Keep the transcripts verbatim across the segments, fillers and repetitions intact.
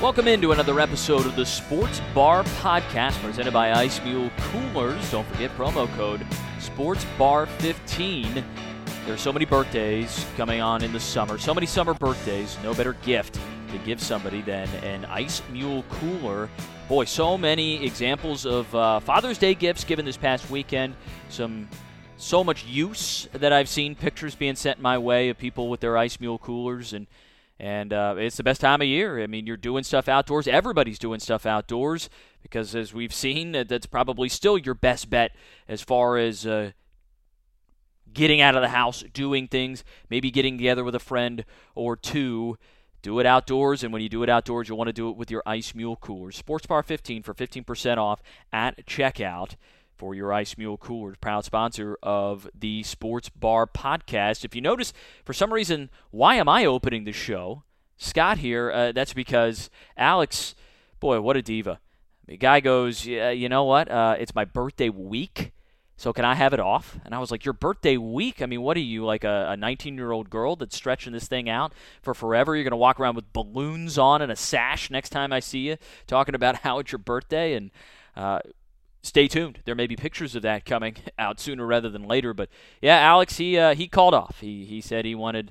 Welcome into another episode of the Sports Bar Podcast presented by Ice Mule Coolers. Don't forget promo code Sports Bar fifteen. There's so many birthdays coming on in the summer, so many summer birthdays. No better gift to give somebody than an Ice Mule Cooler. Boy, so many examples of uh, Father's Day gifts given this past weekend. Some so much use that I've seen, pictures being sent my way of people with their Ice Mule Coolers, and And uh, it's the best time of year. I mean, you're doing stuff outdoors. Everybody's doing stuff outdoors because, as we've seen, that's probably still your best bet as far as uh, getting out of the house, doing things, maybe getting together with a friend or two. Do it outdoors, and when you do it outdoors, you'll want to do it with your Ice Mule Coolers. Sports Bar fifteen for fifteen percent off at checkout for your Ice Mule Coolers, proud sponsor of the Sports Bar Podcast. If you notice, for some reason, why am I opening the show? Scott here, uh, that's because Alex, boy, what a diva. The guy goes, yeah, you know what, uh, it's my birthday week, so can I have it off? And I was like, your birthday week? I mean, what are you, like a nineteen-year-old girl that's stretching this thing out for forever? You're going to walk around with balloons on and a sash next time I see you, talking about how it's your birthday? And uh stay tuned. There may be pictures of that coming out sooner rather than later. But, yeah, Alex, he uh, he called off. He he said he wanted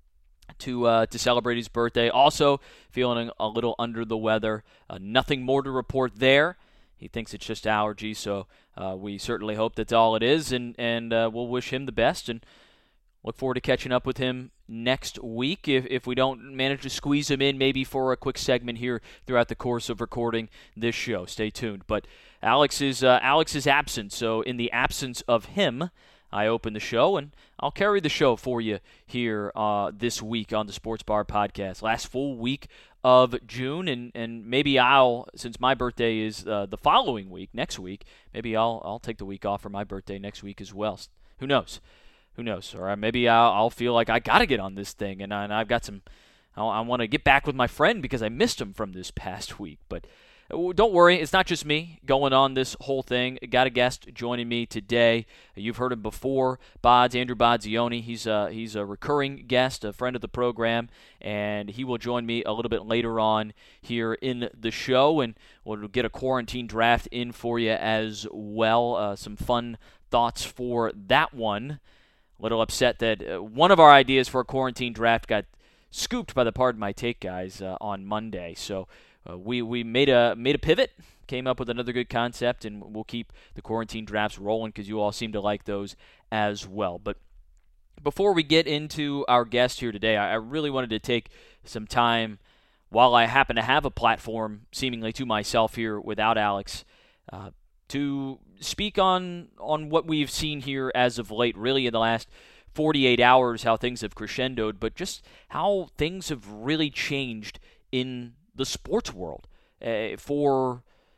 to uh, to celebrate his birthday. Also feeling a little under the weather. Uh, nothing more to report there. He thinks it's just allergies, so uh, we certainly hope that's all it is. And, and uh, we'll wish him the best and look forward to catching up with him next week if, if we don't manage to squeeze him in maybe for a quick segment here throughout the course of recording this show. Stay tuned. But Alex is uh, Alex is absent, so in the absence of him, I open the show, and I'll carry the show for you here uh, this week on the Sports Bar Podcast. Last full week of June, and, and maybe I'll, since my birthday is uh, the following week, next week, maybe I'll I'll take the week off for my birthday next week as well. Who knows? Who knows? Or maybe I'll, I'll feel like I got to get on this thing, and, I, and I've got some – I want to get back with my friend because I missed him from this past week. But don't worry, it's not just me going on this whole thing. Got a guest joining me today. You've heard him before, Bods, Andrew Bodzioni. He's a, he's a recurring guest, a friend of the program, and he will join me a little bit later on here in the show, and we'll get a quarantine draft in for you as well. Uh, some fun thoughts for that one. A little upset that uh, one of our ideas for a quarantine draft got scooped by the Pardon My Take guys uh, on Monday. So uh, we we made a made a pivot, came up with another good concept, and we'll keep the quarantine drafts rolling because you all seem to like those as well. But before we get into our guest here today, I, I really wanted to take some time while I happen to have a platform seemingly to myself here without Alex uh, to speak on on what we've seen here as of late, really in the last forty-eight hours, how things have crescendoed, but just how things have really changed in the sports world. Uh, for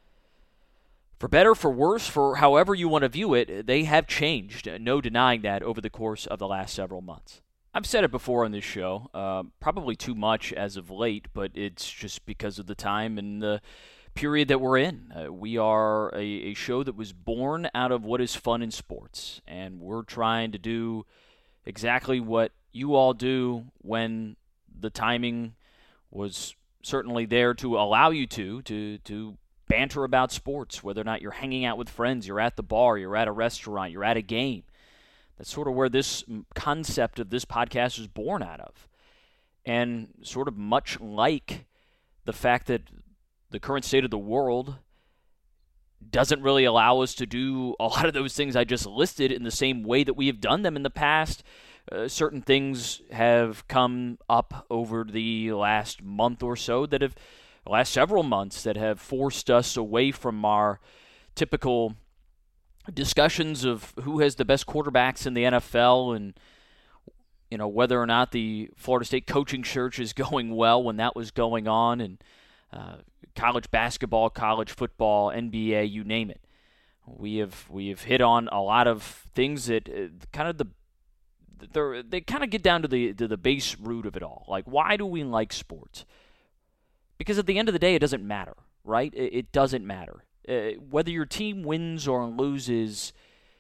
for better, for worse, for however you want to view it, they have changed. No denying that over the course of the last several months. I've said it before on this show, uh, probably too much as of late, but it's just because of the time and the period that we're in. Uh, we are a, a show that was born out of what is fun in sports, and we're trying to do exactly what you all do when the timing was certainly there to allow you to, to, to banter about sports, whether or not you're hanging out with friends, you're at the bar, you're at a restaurant, you're at a game. That's sort of where this concept of this podcast is born out of. And sort of much like the fact that the current state of the world doesn't really allow us to do a lot of those things I just listed in the same way that we have done them in the past. Uh, certain things have come up over the last month or so that have, the last several months, that have forced us away from our typical discussions of who has the best quarterbacks in the N F L and, you know, whether or not the Florida State coaching search is going well when that was going on, and uh, college basketball, college football, N B A, you name it. We have we have hit on a lot of things that uh, kind of the they kind of get down to the to the base root of it all. Like, why do we like sports? Because at the end of the day, it doesn't matter, right? It, it doesn't matter. Uh, whether your team wins or loses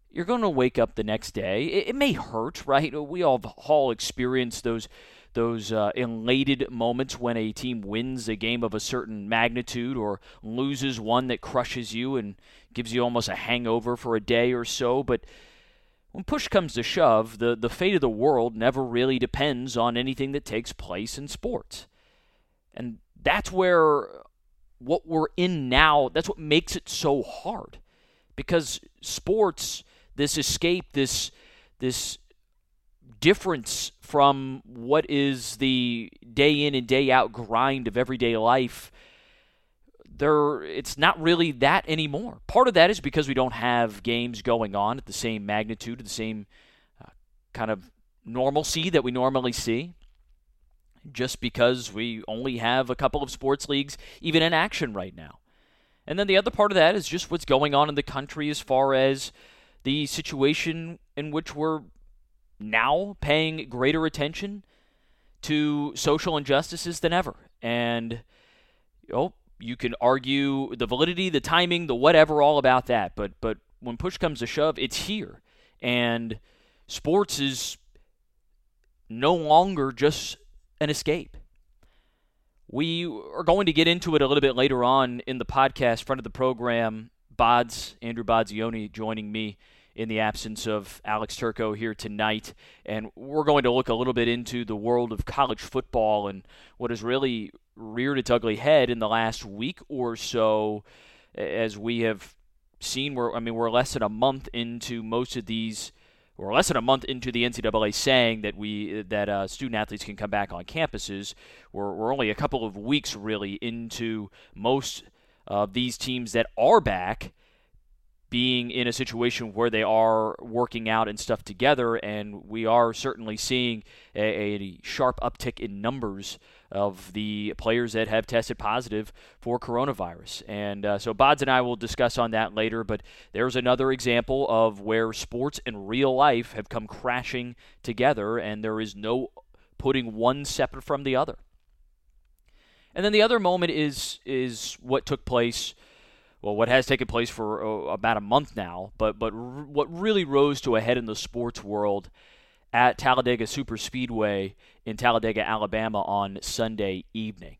you're going to wake up the next day. It, it may hurt, right? We all have all experienced those those uh, elated moments when a team wins a game of a certain magnitude or loses one that crushes you and gives you almost a hangover for a day or so. But when push comes to shove, the, the fate of the world never really depends on anything that takes place in sports. And that's where what we're in now, that's what makes it so hard. Because sports, this escape, this this difference from what is the day in and day out grind of everyday life, there it's not really that anymore. Part of that is because we don't have games going on at the same magnitude, the same uh, kind of normalcy that we normally see, just because we only have a couple of sports leagues even in action right now. And then the other part of that is just what's going on in the country as far as the situation in which we're now paying greater attention to social injustices than ever. And, you know, you can argue the validity, the timing, the whatever, all about that. But but when push comes to shove, it's here. And sports is no longer just an escape. We are going to get into it a little bit later on in the podcast. Friend of the program, Bods, Andrew Bodzioni, joining me in the absence of Alex Turco here tonight. And we're going to look a little bit into the world of college football and what has really reared its ugly head in the last week or so, as we have seen. We're, I mean, we're less than a month into most of these We're less than a month into the N C double A saying that we that uh, student athletes can come back on campuses. We're, we're only a couple of weeks really into most of these teams that are back being in a situation where they are working out and stuff together, and we are certainly seeing a, a sharp uptick in numbers of the players that have tested positive for coronavirus. And uh, so Bods and I will discuss on that later, but there's another example of where sports and real life have come crashing together, and there is no putting one separate from the other. And then the other moment is is what took place, well, what has taken place for uh, about a month now, but, but r- what really rose to a head in the sports world at Talladega Superspeedway in Talladega, Alabama on Sunday evening.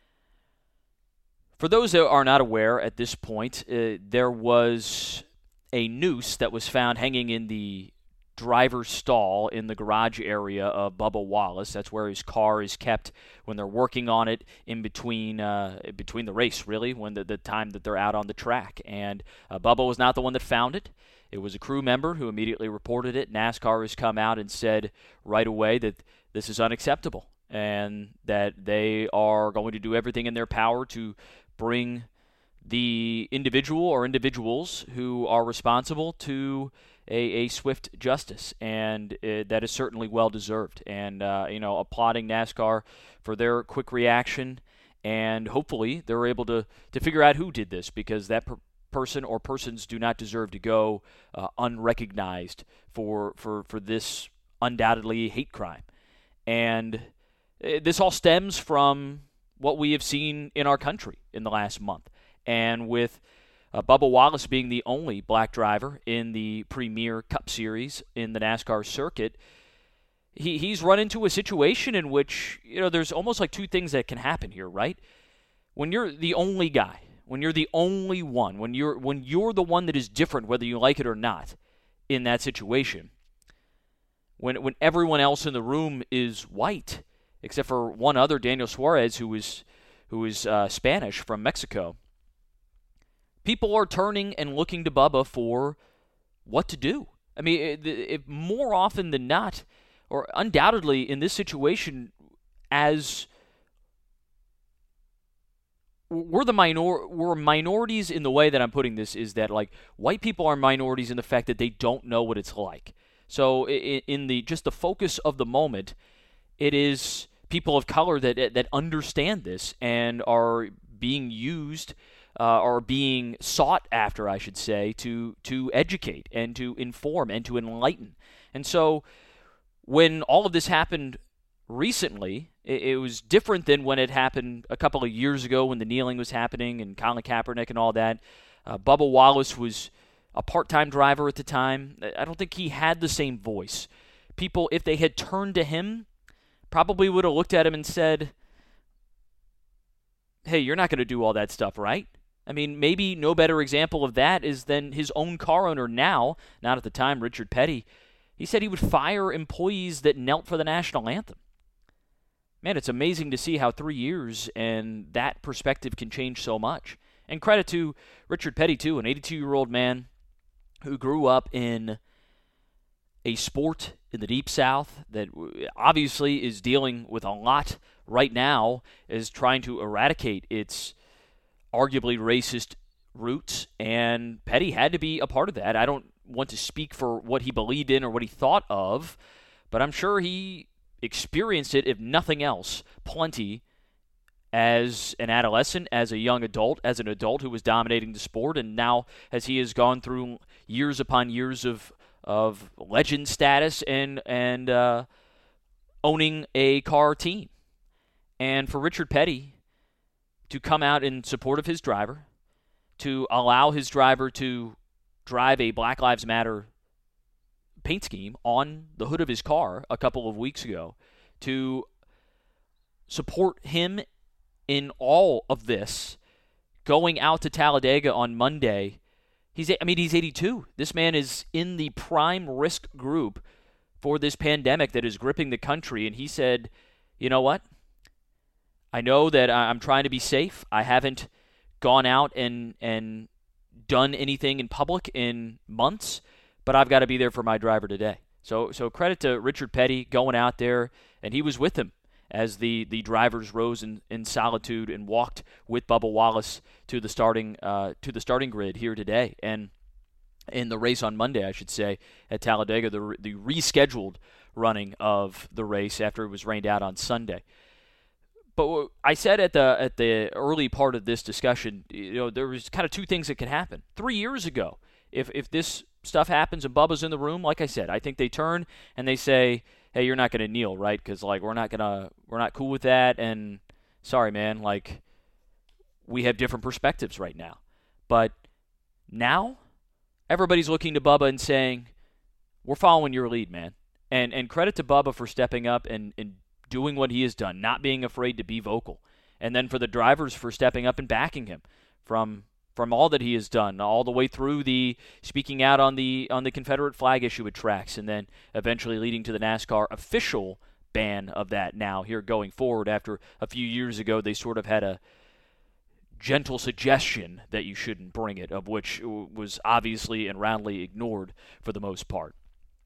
For those that are not aware at this point, uh, there was a noose that was found hanging in the driver's stall in the garage area of Bubba Wallace. That's where his car is kept when they're working on it in between uh, between the race, really, when the, the time that they're out on the track. And uh, Bubba was not the one that found it. It was a crew member who immediately reported it. NASCAR has come out and said right away that this is unacceptable and that they are going to do everything in their power to bring the individual or individuals who are responsible to a, a swift justice. And uh, that is certainly well-deserved. And, uh, you know, applauding NASCAR for their quick reaction. And hopefully they're able to, to figure out who did this, because that per- person or persons do not deserve to go uh, unrecognized for, for, for this undoubtedly hate crime. And uh, this all stems from what we have seen in our country in the last month. And with uh, Bubba Wallace being the only black driver in the Premier Cup Series in the NASCAR circuit, he he's run into a situation in which, you know, there's almost like two things that can happen here, right? When you're the only guy, when you're the only one, when you're when you're the one that is different, whether you like it or not, in that situation, when when everyone else in the room is white, except for one other, Daniel Suarez, who is who is uh, Spanish from Mexico, people are turning and looking to Bubba for what to do. I mean, it, it, more often than not, or undoubtedly in this situation, as we're the minor, we're minorities in the way that I'm putting this, is that like white people are minorities in the fact that they don't know what it's like. So in, in the just the focus of the moment, it is people of color that that understand this and are being used. Uh, are being sought after, I should say, to to educate and to inform and to enlighten. And so when all of this happened recently, it, it was different than when it happened a couple of years ago when the kneeling was happening and Colin Kaepernick and all that. Uh, Bubba Wallace was a part-time driver at the time. I don't think he had the same voice. People, if they had turned to him, probably would have looked at him and said, hey, you're not going to do all that stuff, right? I mean, maybe no better example of that is than his own car owner now, not at the time, Richard Petty. He said he would fire employees that knelt for the national anthem. Man, it's amazing to see how three years and that perspective can change so much. And credit to Richard Petty, too, an eighty-two-year-old man who grew up in a sport in the Deep South that obviously is dealing with a lot right now, is trying to eradicate its arguably racist roots, and Petty had to be a part of that. I don't want to speak for what he believed in or what he thought of, but I'm sure he experienced it, if nothing else, plenty as an adolescent, as a young adult, as an adult who was dominating the sport, and now as he has gone through years upon years of of legend status and and uh, owning a car team. And for Richard Petty to come out in support of his driver, to allow his driver to drive a Black Lives Matter paint scheme on the hood of his car a couple of weeks ago, to support him in all of this, going out to Talladega on Monday. He's, I mean, he's eighty-two. This man is in the prime risk group for this pandemic that is gripping the country. And he said, you know what? I know that I'm trying to be safe. I haven't gone out and, and done anything in public in months, but I've got to be there for my driver today. So so credit to Richard Petty going out there, and he was with him as the, the drivers rose in, in solitude and walked with Bubba Wallace to the starting uh, to the starting grid here today. And in the race on Monday, I should say, at Talladega, the the rescheduled running of the race after it was rained out on Sunday. But I said at the at the early part of this discussion, you know, there was kind of two things that could happen. Three years ago, if if this stuff happens and Bubba's in the room, like I said, I think they turn and they say, hey, you're not going to kneel, right? Because, like, we're not going to, we're not cool with that, and sorry, man, like, we have different perspectives right now. But now, everybody's looking to Bubba and saying, we're following your lead, man. And and credit to Bubba for stepping up and, and doing what he has done, not being afraid to be vocal. And then for the drivers for stepping up and backing him from from all that he has done, all the way through the speaking out on the on the Confederate flag issue at tracks, and then eventually leading to the NASCAR official ban of that now here going forward, after a few years ago they sort of had a gentle suggestion that you shouldn't bring it, of which was obviously and roundly ignored for the most part.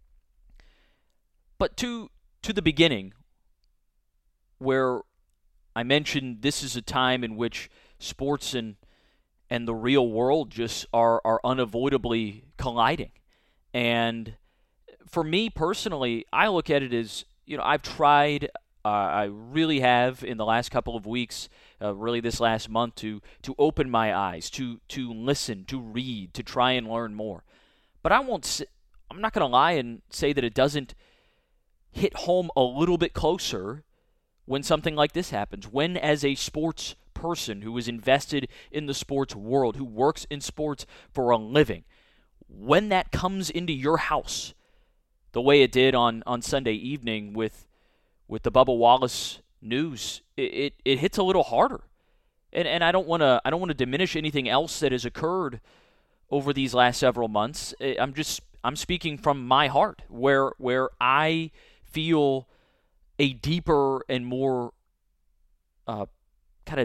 But to to the beginning, where I mentioned this is a time in which sports and and the real world just are, are unavoidably colliding. And for me personally, I look at it as, you know, I've tried, uh, I really have in the last couple of weeks, uh, really this last month, to to open my eyes, to to listen, to read, to try and learn more. But I won't, say, I'm not going to lie and say that it doesn't hit home a little bit closer when something like this happens. When, as a sports person who is invested in the sports world, who works in sports for a living, when that comes into your house the way it did on, on Sunday evening with with the Bubba Wallace news, it, it, it hits a little harder. And and I don't want to I don't want to diminish anything else that has occurred over these last several months. I'm just I'm speaking from my heart, where where I feel a deeper and more uh, kind of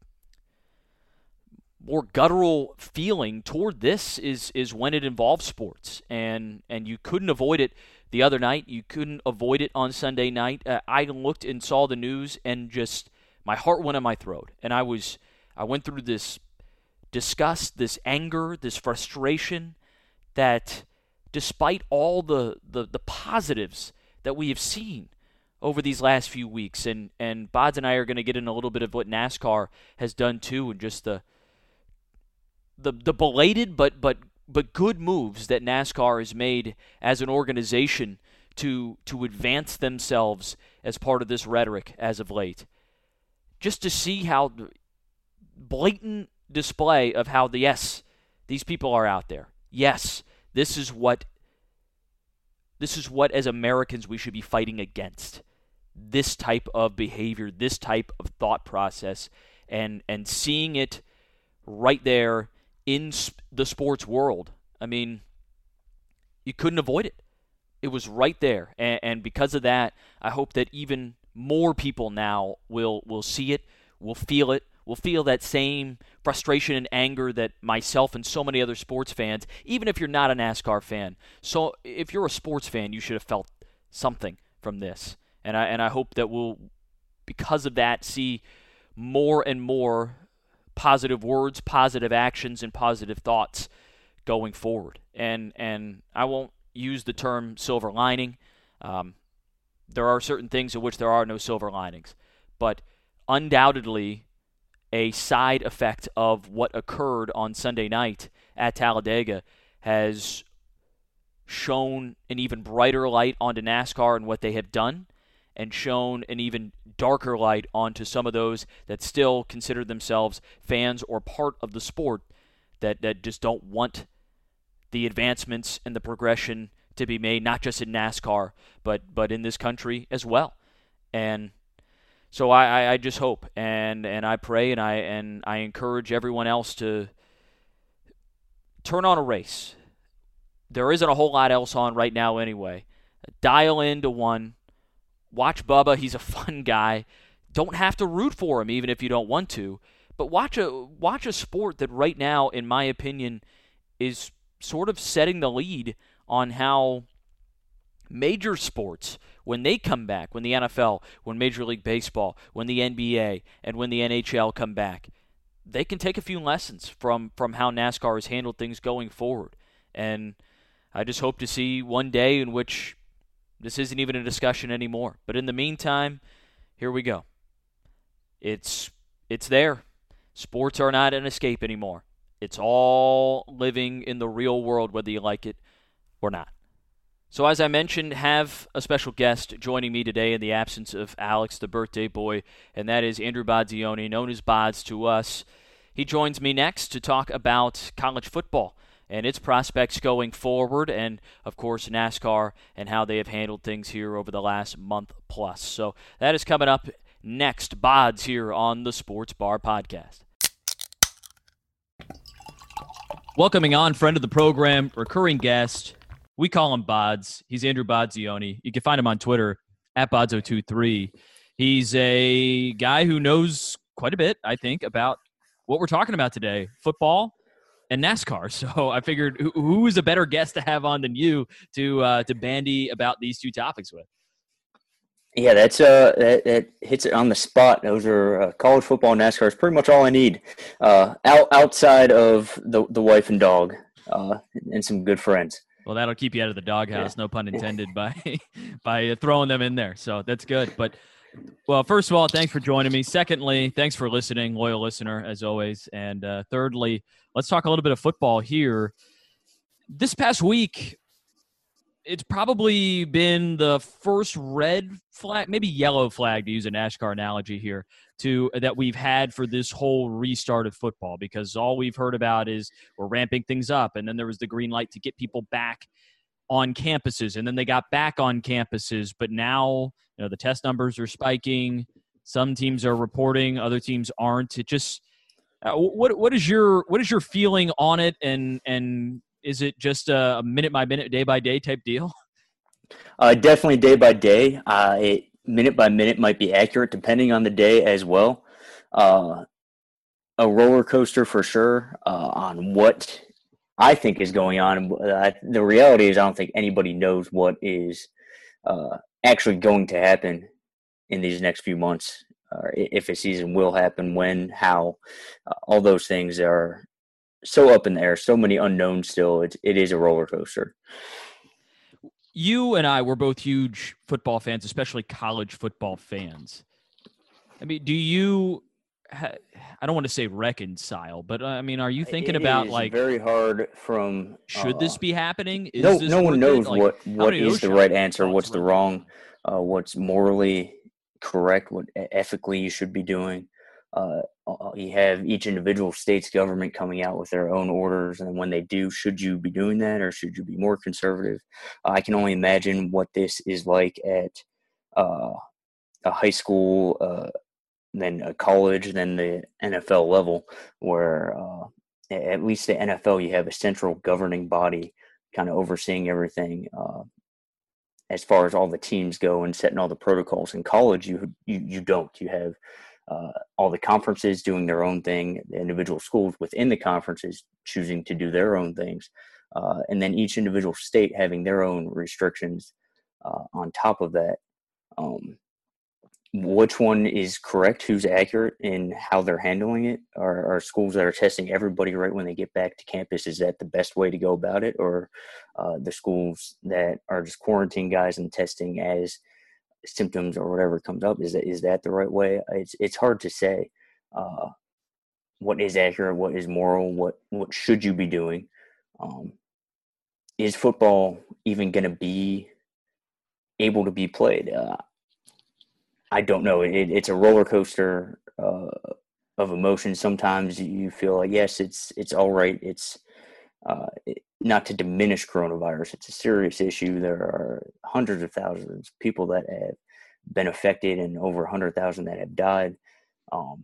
more guttural feeling toward this is is when it involves sports, and and you couldn't avoid it the other night. You couldn't avoid it on Sunday night. Uh, I looked and saw the news, and just my heart went in my throat, and I was I went through this disgust, this anger, this frustration that, despite all the the, the positives that we have seen over these last few weeks, and and Bods and I are going to get in a little bit of what NASCAR has done too, and just the the the belated but but but good moves that NASCAR has made as an organization to to advance themselves as part of this rhetoric as of late. Just to see how blatant display of how the yes, these people are out there. yes, this is what this is what as Americans we should be fighting against. This type of behavior, this type of thought process, and and seeing it right there in sp- the sports world. I mean, you couldn't avoid it. It was right there, and, and because of that, I hope that even more people now will will see it, will feel it, will feel that same frustration and anger that myself and so many other sports fans, even if you're not a NASCAR fan. So if you're a sports fan, you should have felt something from this. And I and I hope that we'll, because of that, see more and more positive words, positive actions, and positive thoughts going forward. And and I won't use the term silver lining. Um, there are certain things in which there are no silver linings. But undoubtedly, a side effect of what occurred on Sunday night at Talladega has shown an even brighter light onto NASCAR and what they have done, and shown an even darker light onto some of those that still consider themselves fans or part of the sport that, that just don't want the advancements and the progression to be made, not just in NASCAR, but but in this country as well. And so I, I, I just hope and, and I pray and I and I encourage everyone else to turn on a race. There isn't a whole lot else on right now anyway. Dial into one. Watch Bubba. He's a fun guy. Don't have to root for him even if you don't want to. But watch a watch a sport that right now, in my opinion, is sort of setting the lead on how major sports, when they come back, when the N F L, when Major League Baseball, when the N B A, and when the N H L come back, they can take a few lessons from, from how NASCAR has handled things going forward. And I just hope to see one day in which this isn't even a discussion anymore. But in the meantime, here we go. It's it's there. Sports are not an escape anymore. It's all living in the real world, whether you like it or not. So as I mentioned, have a special guest joining me today in the absence of Alex, the birthday boy, and that is Andrew Bodzioni, known as Bods to us. He joins me next to talk about college football and its prospects going forward, and, of course, NASCAR and how they have handled things here over the last month plus. So that is coming up next. Bods here on the Sports Bar Podcast. Welcoming on friend of the program, recurring guest. We call him Bods. He's Andrew Bodzioni. You can find him on Twitter, at Bods zero two three. He's a guy who knows quite a bit, I think, about what we're talking about today, football and NASCAR. So I figured who, who is a better guest to have on than you to uh, to bandy about these two topics with? Yeah, that's uh that, that hits it on the spot. Those are uh, college football and NASCAR is pretty much all I need. Uh, out outside of the the wife and dog, uh, and some good friends. Well, that'll keep you out of the doghouse, yeah. No pun intended, by by throwing them in there. So that's good. But, well, first of all, thanks for joining me. Secondly, thanks for listening, loyal listener, as always. And uh, thirdly, let's talk a little bit of football here. This past week, it's probably been the first red flag, maybe yellow flag, to use a NASCAR analogy here, to that we've had for this whole restart of football, because all we've heard about is we're ramping things up, and then there was the green light to get people back on campuses, and then they got back on campuses, but now, you know, the test numbers are spiking. Some teams are reporting, other teams aren't. It just uh, what what is your what is your feeling on it, and and is it just a minute by minute, day by day type deal? Uh, definitely day by day. Uh, it, minute by minute might be accurate depending on the day as well. Uh, a roller coaster for sure uh, on what I think is going on. Uh, the reality is I don't think anybody knows what is uh, actually going to happen in these next few months, or if a season will happen, when, how. Uh, all those things are so up in the air, so many unknowns still. It, it is a roller coaster. You and I were both huge football fans, especially college football fans. I mean, do you ha- – I don't want to say reconcile, but, uh, I mean, are you thinking it about, is like – very hard from – Should uh, this be happening? Is no this no one knows like, what, what is the right answer, what's the wrong, uh, what's morally correct, what ethically you should be doing. Uh, you have each individual state's government coming out with their own orders, and when they do, should you be doing that or should you be more conservative? Uh, I can only imagine what this is like at uh, a high school, uh, then a college, then the N F L level, where uh, at least the N F L, you have a central governing body kind of overseeing everything uh, as far as all the teams go and setting all the protocols. In college, you you, you don't. You have uh, all the conferences doing their own thing, the individual schools within the conferences choosing to do their own things, uh, and then each individual state having their own restrictions uh, on top of that. Um, which one is correct, who's accurate in how they're handling it? Are, are schools that are testing everybody right when they get back to campus, is that the best way to go about it? Or uh, the schools that are just quarantining guys and testing as symptoms or whatever comes up, is that is that the right way? It's it's hard to say uh, what is accurate, what is moral, what what should you be doing. Um, is football even going to be able to be played? Uh, I don't know. It, it's a roller coaster uh, of emotions. Sometimes you feel like, yes, it's it's all right. It's uh, it, not to diminish coronavirus. It's a serious issue. There are hundreds of thousands of people that have been affected and over one hundred thousand that have died. Um,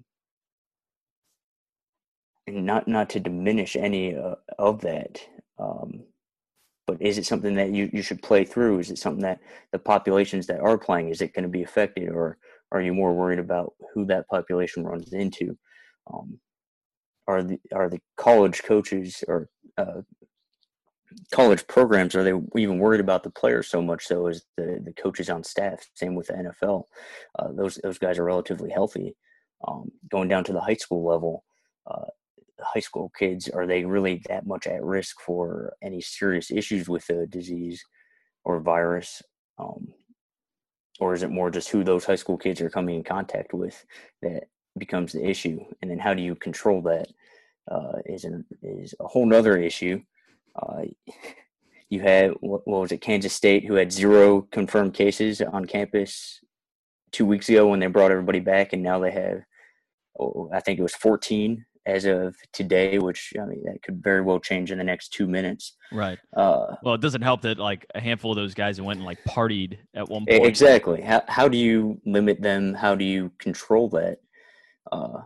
and not, not to diminish any uh, of that. Um, but is it something that you, you should play through? Is it something that the populations that are playing, is it going to be affected, or are you more worried about who that population runs into? Um, are the are the college coaches or uh, college programs, are they even worried about the players so much so as the, the coaches on staff? Same with the N F L. Uh, those those guys are relatively healthy. Um, going down to the high school level, uh, high school kids, are they really that much at risk for any serious issues with the disease or virus? Um, or is it more just who those high school kids are coming in contact with that becomes the issue? And then how do you control that uh, is, an, is a whole nother issue. Uh, you had, what, what was it, Kansas State, who had zero confirmed cases on campus two weeks ago when they brought everybody back, and now they have, oh, I think it was fourteen as of today, which, I mean, that could very well change in the next two minutes. Right. Uh, well, it doesn't help that like a handful of those guys went and like partied at one point. Exactly. How how do you limit them? How do you control that? Uh,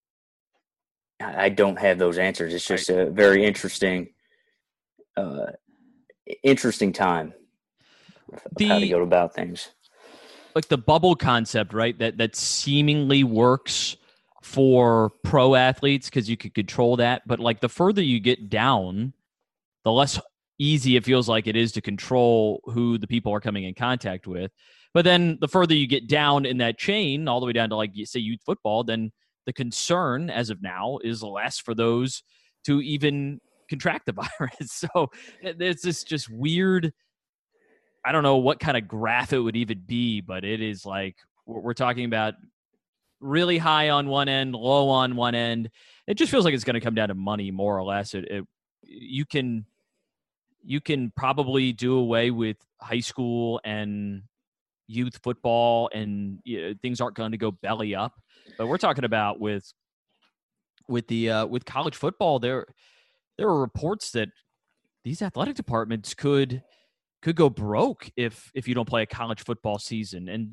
I don't have those answers. It's just right. a very interesting, uh, interesting time of the, how to go about things. Like the bubble concept, right? That that seemingly works for pro athletes because you could control that. But like the further you get down, the less easy it feels like it is to control who the people are coming in contact with. But then the further you get down in that chain, all the way down to like, say, youth football, then the concern as of now is less for those to even contract the virus. So it's this just weird, I don't know what kind of graph it would even be, but it is like, we're talking about really high on one end, low on one end. It just feels like it's going to come down to money more or less. It, it you can, you can probably do away with high school and youth football, and you know, things aren't going to go belly up. But we're talking about with with the uh, with college football, there there are reports that these athletic departments could could go broke if if you don't play a college football season, and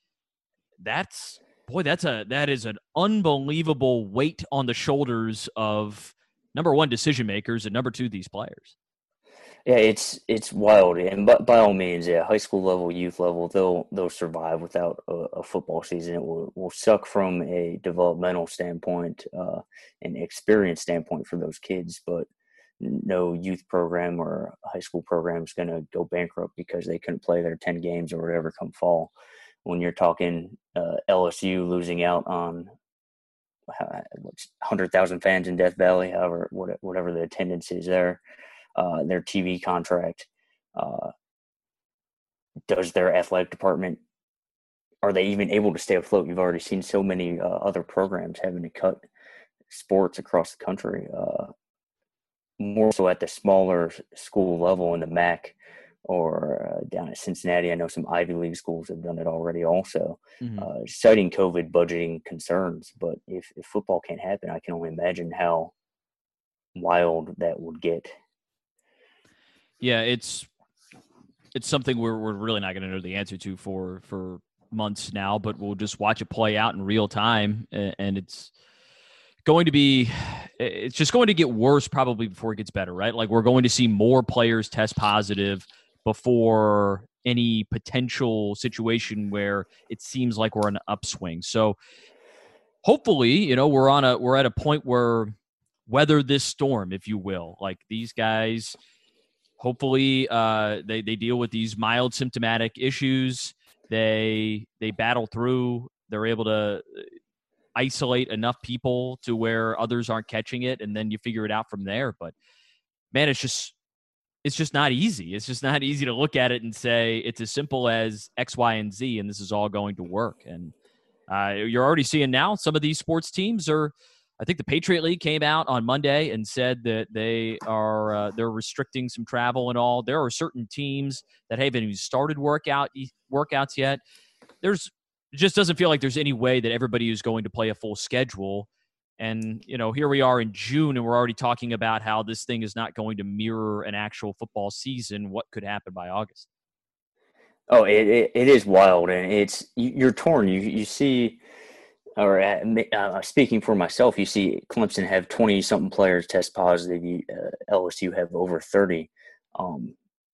that's boy, that's a that is an unbelievable weight on the shoulders of number one, decision makers, and number two, these players. Yeah, it's it's wild, and by, by all means, yeah, high school level, youth level, they'll they'll survive without a, a football season. It will, will suck from a developmental standpoint, uh, and experience standpoint for those kids, but no youth program or high school program is going to go bankrupt because they couldn't play their ten games or whatever come fall. When you're talking uh, L S U losing out on one hundred thousand fans in Death Valley, however, whatever the attendance is there. Uh, their T V contract, uh, does their athletic department, are they even able to stay afloat? You've already seen so many uh, other programs having to cut sports across the country, uh, more so at the smaller school level in the M A C or uh, down at Cincinnati. I know some Ivy League schools have done it already also, Mm-hmm. uh, citing COVID budgeting concerns. But if, if football can't happen, I can only imagine how wild that would get. Yeah, it's it's something we're we're really not going to know the answer to for for months now, but we'll just watch it play out in real time, and it's going to be it's just going to get worse probably before it gets better, right? Like, we're going to see more players test positive before any potential situation where it seems like we're on an upswing. So hopefully, you know, we're on a we're at a point where weather this storm, if you will. Like, these guys, hopefully uh, they, they deal with these mild symptomatic issues. They they battle through. They're able to isolate enough people to where others aren't catching it, and then you figure it out from there. But man, it's just it's just not easy. It's just not easy to look at it and say it's as simple as X, Y, and Z, and this is all going to work. And uh, you're already seeing now some of these sports teams are. I think the Patriot League came out on Monday and said that they are uh, they're restricting some travel and all. There are certain teams that haven't even started workout workouts yet. There's it just doesn't feel like there's any way that everybody is going to play a full schedule. And, you know, here we are in June, and we're already talking about how this thing is not going to mirror an actual football season. What could happen by August? Oh, it it, it is wild, and it's you're torn. You you see. Or uh, speaking for myself, you see Clemson have twenty-something players test positive. You, uh, L S U have over thirty. Um,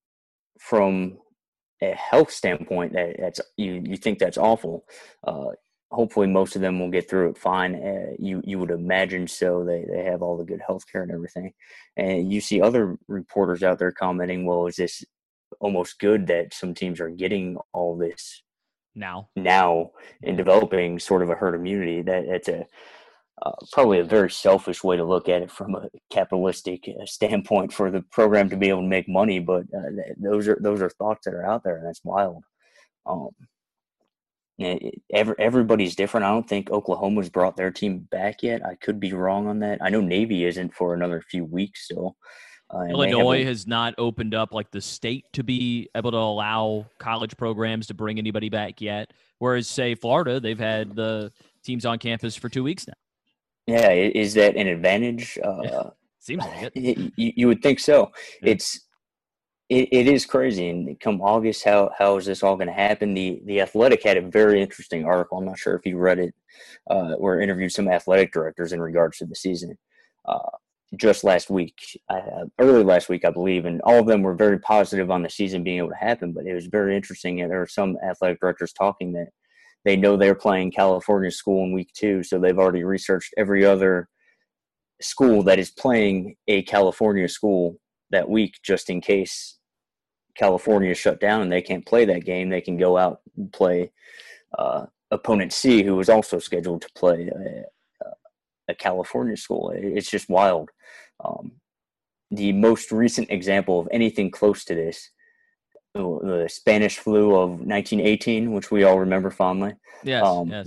from a health standpoint, that, that's you, you think that's awful. Uh, hopefully, most of them will get through it fine. Uh, you you would imagine so. They they have all the good health care and everything. And you see other reporters out there commenting, "Well, is this almost good that some teams are getting all this?" Now, now in developing sort of a herd immunity? That that's a uh, probably a very selfish way to look at it from a capitalistic uh, standpoint for the program to be able to make money. But uh, th- those are those are thoughts that are out there, and that's wild. Um, it, every, everybody's different. I don't think Oklahoma's brought their team back yet. I could be wrong on that. I know Navy isn't for another few weeks still. Uh, Illinois a, has not opened up like the state to be able to allow college programs to bring anybody back yet. Whereas, say, Florida, they've had the teams on campus for two weeks now. Yeah, is that an advantage? Uh, yeah, seems like it. it you, you would think so. Yeah. It's it, it is crazy. And come August, how how is this all going to happen? The the Athletic had a very interesting article. I'm not sure if you read it. Uh, where interviewed some athletic directors in regards to the season. Uh, just last week, uh, early last week, I believe, and all of them were very positive on the season being able to happen, but it was very interesting. And there are some athletic directors talking that they know they're playing California school in week two, so they've already researched every other school that is playing a California school that week just in case California is shut down and they can't play that game. They can go out and play uh, opponent C, who was also scheduled to play a, a California school. It's just wild. Um, the most recent example of anything close to this, the Spanish flu of nineteen eighteen, which we all remember fondly. Yes, um, yes.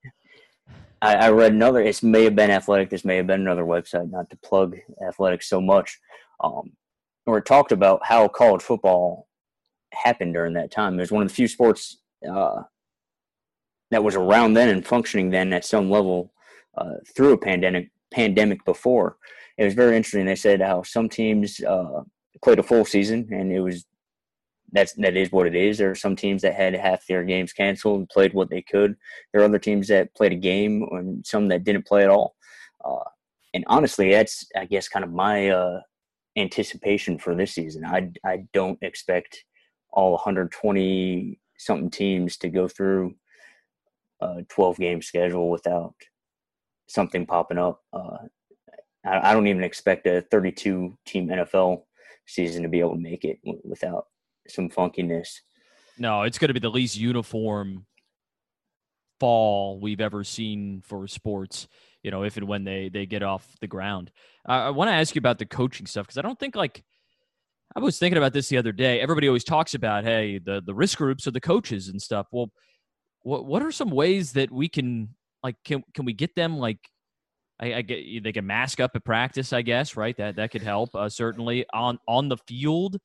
I, I read another, it may have been Athletic, this may have been another website, not to plug athletics so much, um, where it talked about how college football happened during that time. It was one of the few sports uh, that was around then and functioning then at some level uh, through a pandemic pandemic before. It was very interesting. They said how some teams uh, played a full season, and it was that's that is what it is. There are some teams that had half their games canceled and played what they could. There are other teams that played a game, and some that didn't play at all. Uh, and honestly, that's I guess kind of my uh, anticipation for this season. I I don't expect all one hundred twenty something teams to go through a twelve game schedule without something popping up. Uh, I, I don't even expect a thirty-two team N F L season to be able to make it w- without some funkiness. No, it's going to be the least uniform fall we've ever seen for sports, you know, if and when they, they get off the ground. Uh, I want to ask you about the coaching stuff, because I don't think, like, I was thinking about this the other day. Everybody always talks about, hey, the, the risk groups are the coaches and stuff. Well, what what are some ways that we can, like, can can we get them, like, I, I get they can mask up at practice, I guess, right? That that could help, uh, certainly on on the field.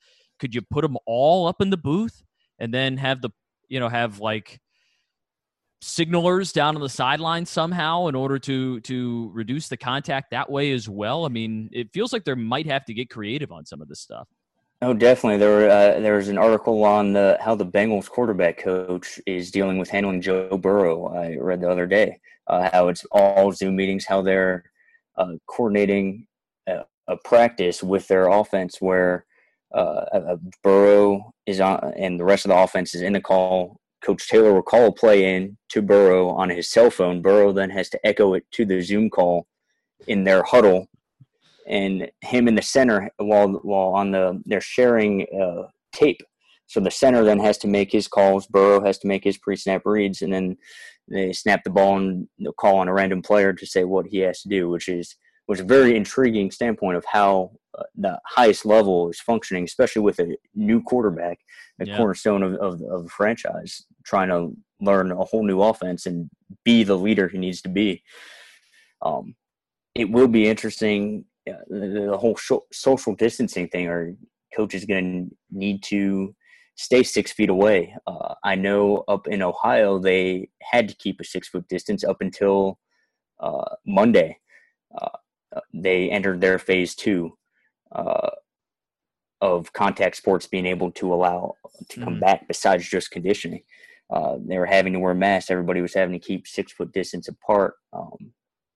could you put them all up in the booth and then have the, you know, have like signalers down on the sideline somehow in order to to reduce the contact that way as well? I mean, it feels like there might have to get creative on some of this stuff. Oh, definitely. There, uh, there was an article on the how the Bengals quarterback coach is dealing with handling Joe Burrow. I read the other day uh, how it's all Zoom meetings, how they're uh, coordinating a, a practice with their offense where uh, a, a Burrow is on and the rest of the offense is in the call. Coach Taylor will call a play in to Burrow on his cell phone. Burrow then has to echo it to the Zoom call in their huddle, and him in the center while while on the they're sharing uh, tape. So the center then has to make his calls. Burrow has to make his pre-snap reads, and then they snap the ball and they'll call on a random player to say what he has to do, which is was a very intriguing standpoint of how uh, the highest level is functioning, especially with a new quarterback, the yeah. cornerstone of, of, of the franchise, trying to learn a whole new offense and be the leader he needs to be. Um, it will be interesting, uh, the, the whole sh- social distancing thing. Are coaches going to need to stay six feet away? Uh, I know up in Ohio, they had to keep a six-foot distance up until uh, Monday. Uh, they entered their phase two uh, of contact sports being able to allow to come mm-hmm. back besides just conditioning. Uh, they were having to wear masks. Everybody was having to keep six foot distance apart. Um,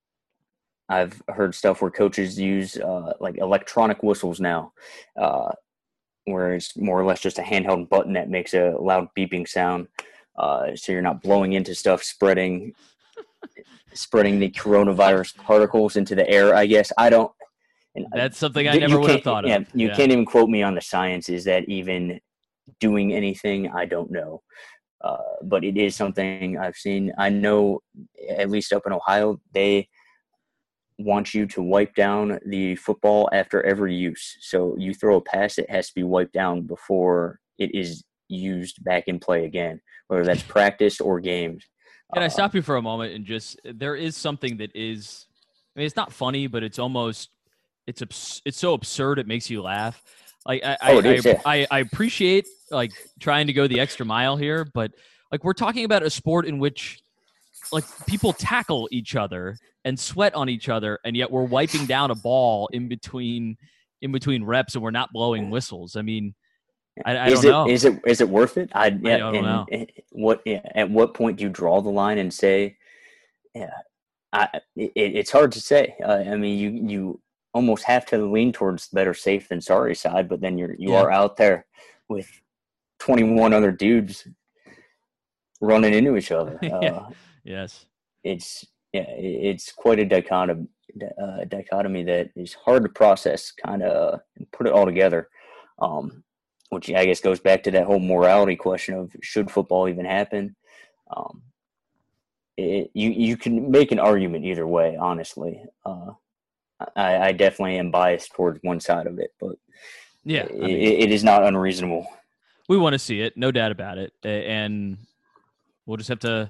I've heard stuff where coaches use uh, like electronic whistles now, uh, where it's more or less just a handheld button that makes a loud beeping sound. Uh, so you're not blowing into stuff, spreading spreading the coronavirus particles into the air, I guess. I don't. That's something I never would have thought of. Yeah, you yeah. can't even quote me on the science. Is that even doing anything? I don't know. Uh, but it is something I've seen. I know, at least up in Ohio, they want you to wipe down the football after every use. So you throw a pass, it has to be wiped down before it is used back in play again, whether that's practice or games. Can I stop you for a moment and just, there is something that is, I mean, it's not funny, but it's almost, it's abs- it's so absurd it makes you laugh. Like I oh, I, is, I, yeah. I I appreciate like trying to go the extra mile here, but like we're talking about a sport in which like people tackle each other and sweat on each other, and yet we're wiping down a ball in between in between reps and we're not blowing whistles. I mean, I, I is don't it, know. Is it is it worth it? I, yeah, I don't and, know. And what yeah, at what point do you draw the line and say, yeah, I, it, it's hard to say. Uh, I mean, you you almost have to lean towards better safe than sorry side, but then you're you yeah. are out there with twenty-one other dudes running into each other. yeah. Uh, yes, it's yeah, it's quite a dichotomy uh, dichotomy that is hard to process, kind of put it all together. Um, which I guess goes back to that whole morality question of should football even happen? Um, it, you you can make an argument either way, honestly. Uh, I, I definitely am biased towards one side of it, but yeah, it, I mean, it, it is not unreasonable. We want to see it, no doubt about it, and we'll just have to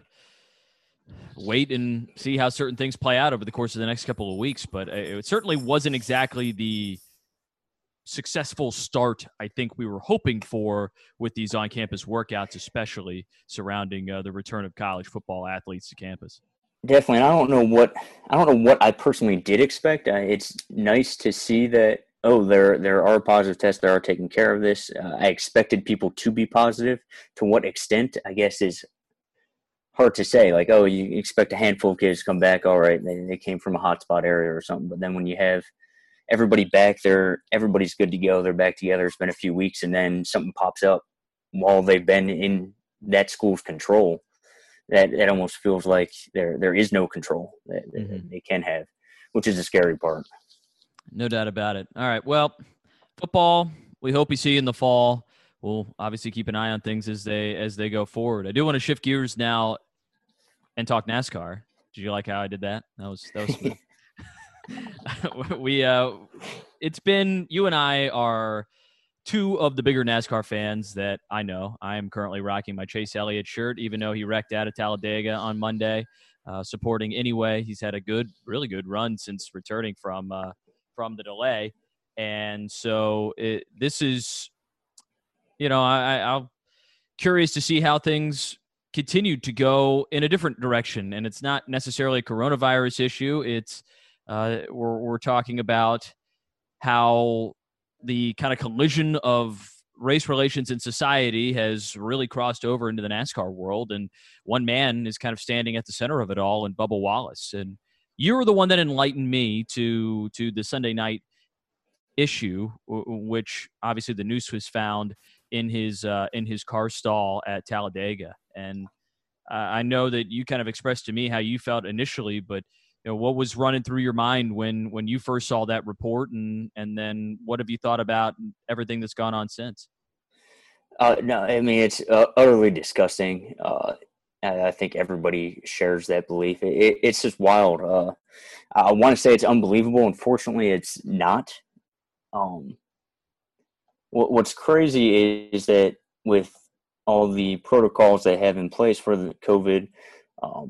wait and see how certain things play out over the course of the next couple of weeks. But it certainly wasn't exactly the successful start I think we were hoping for with these on-campus workouts, especially surrounding uh, the return of college football athletes to campus. Definitely. And I don't know what I don't know what I personally did expect. Uh, it's nice to see that, oh, there there are positive tests that are taking care of this. Uh, I expected people to be positive. To what extent, I guess, is hard to say. Like, oh, you expect a handful of kids to come back, all right, they, they came from a hotspot area or something. But then when you have everybody back there, everybody's good to go, they're back together, it's been a few weeks, and then something pops up while they've been in that school's control, that, that almost feels like there there is no control that, that mm-hmm. they can have, which is the scary part. No doubt about it. All right, well, football, we hope we see you in the fall. We'll obviously keep an eye on things as they as they go forward. I do want to shift gears now and talk NASCAR. Did you like how I did that? That was that was smooth. we uh it's been you and I are two of the bigger NASCAR fans that I know. I am currently rocking my Chase Elliott shirt, even though he wrecked out at Talladega on Monday, uh, supporting anyway. He's had a good, really good run since returning from uh, from the delay. And so it, this is you know, I, I'm curious to see how things continue to go in a different direction. And it's not necessarily a coronavirus issue. It's uh, we're, we're talking about how the kind of collision of race relations in society has really crossed over into the NASCAR world. And one man is kind of standing at the center of it all in Bubba Wallace. And you were the one that enlightened me to to the Sunday night issue, which obviously the noose was found in his uh, in his car stall at Talladega. And uh, I know that you kind of expressed to me how you felt initially, but you know, what was running through your mind when when you first saw that report, and and then what have you thought about everything that's gone on since? Uh, no, I mean, it's uh, utterly disgusting. Uh, I I think everybody shares that belief. It, it, it's just wild. Uh, I want to say it's unbelievable. Unfortunately, it's not. Um, what, what's crazy is, is that with all the protocols they have in place for the COVID, um,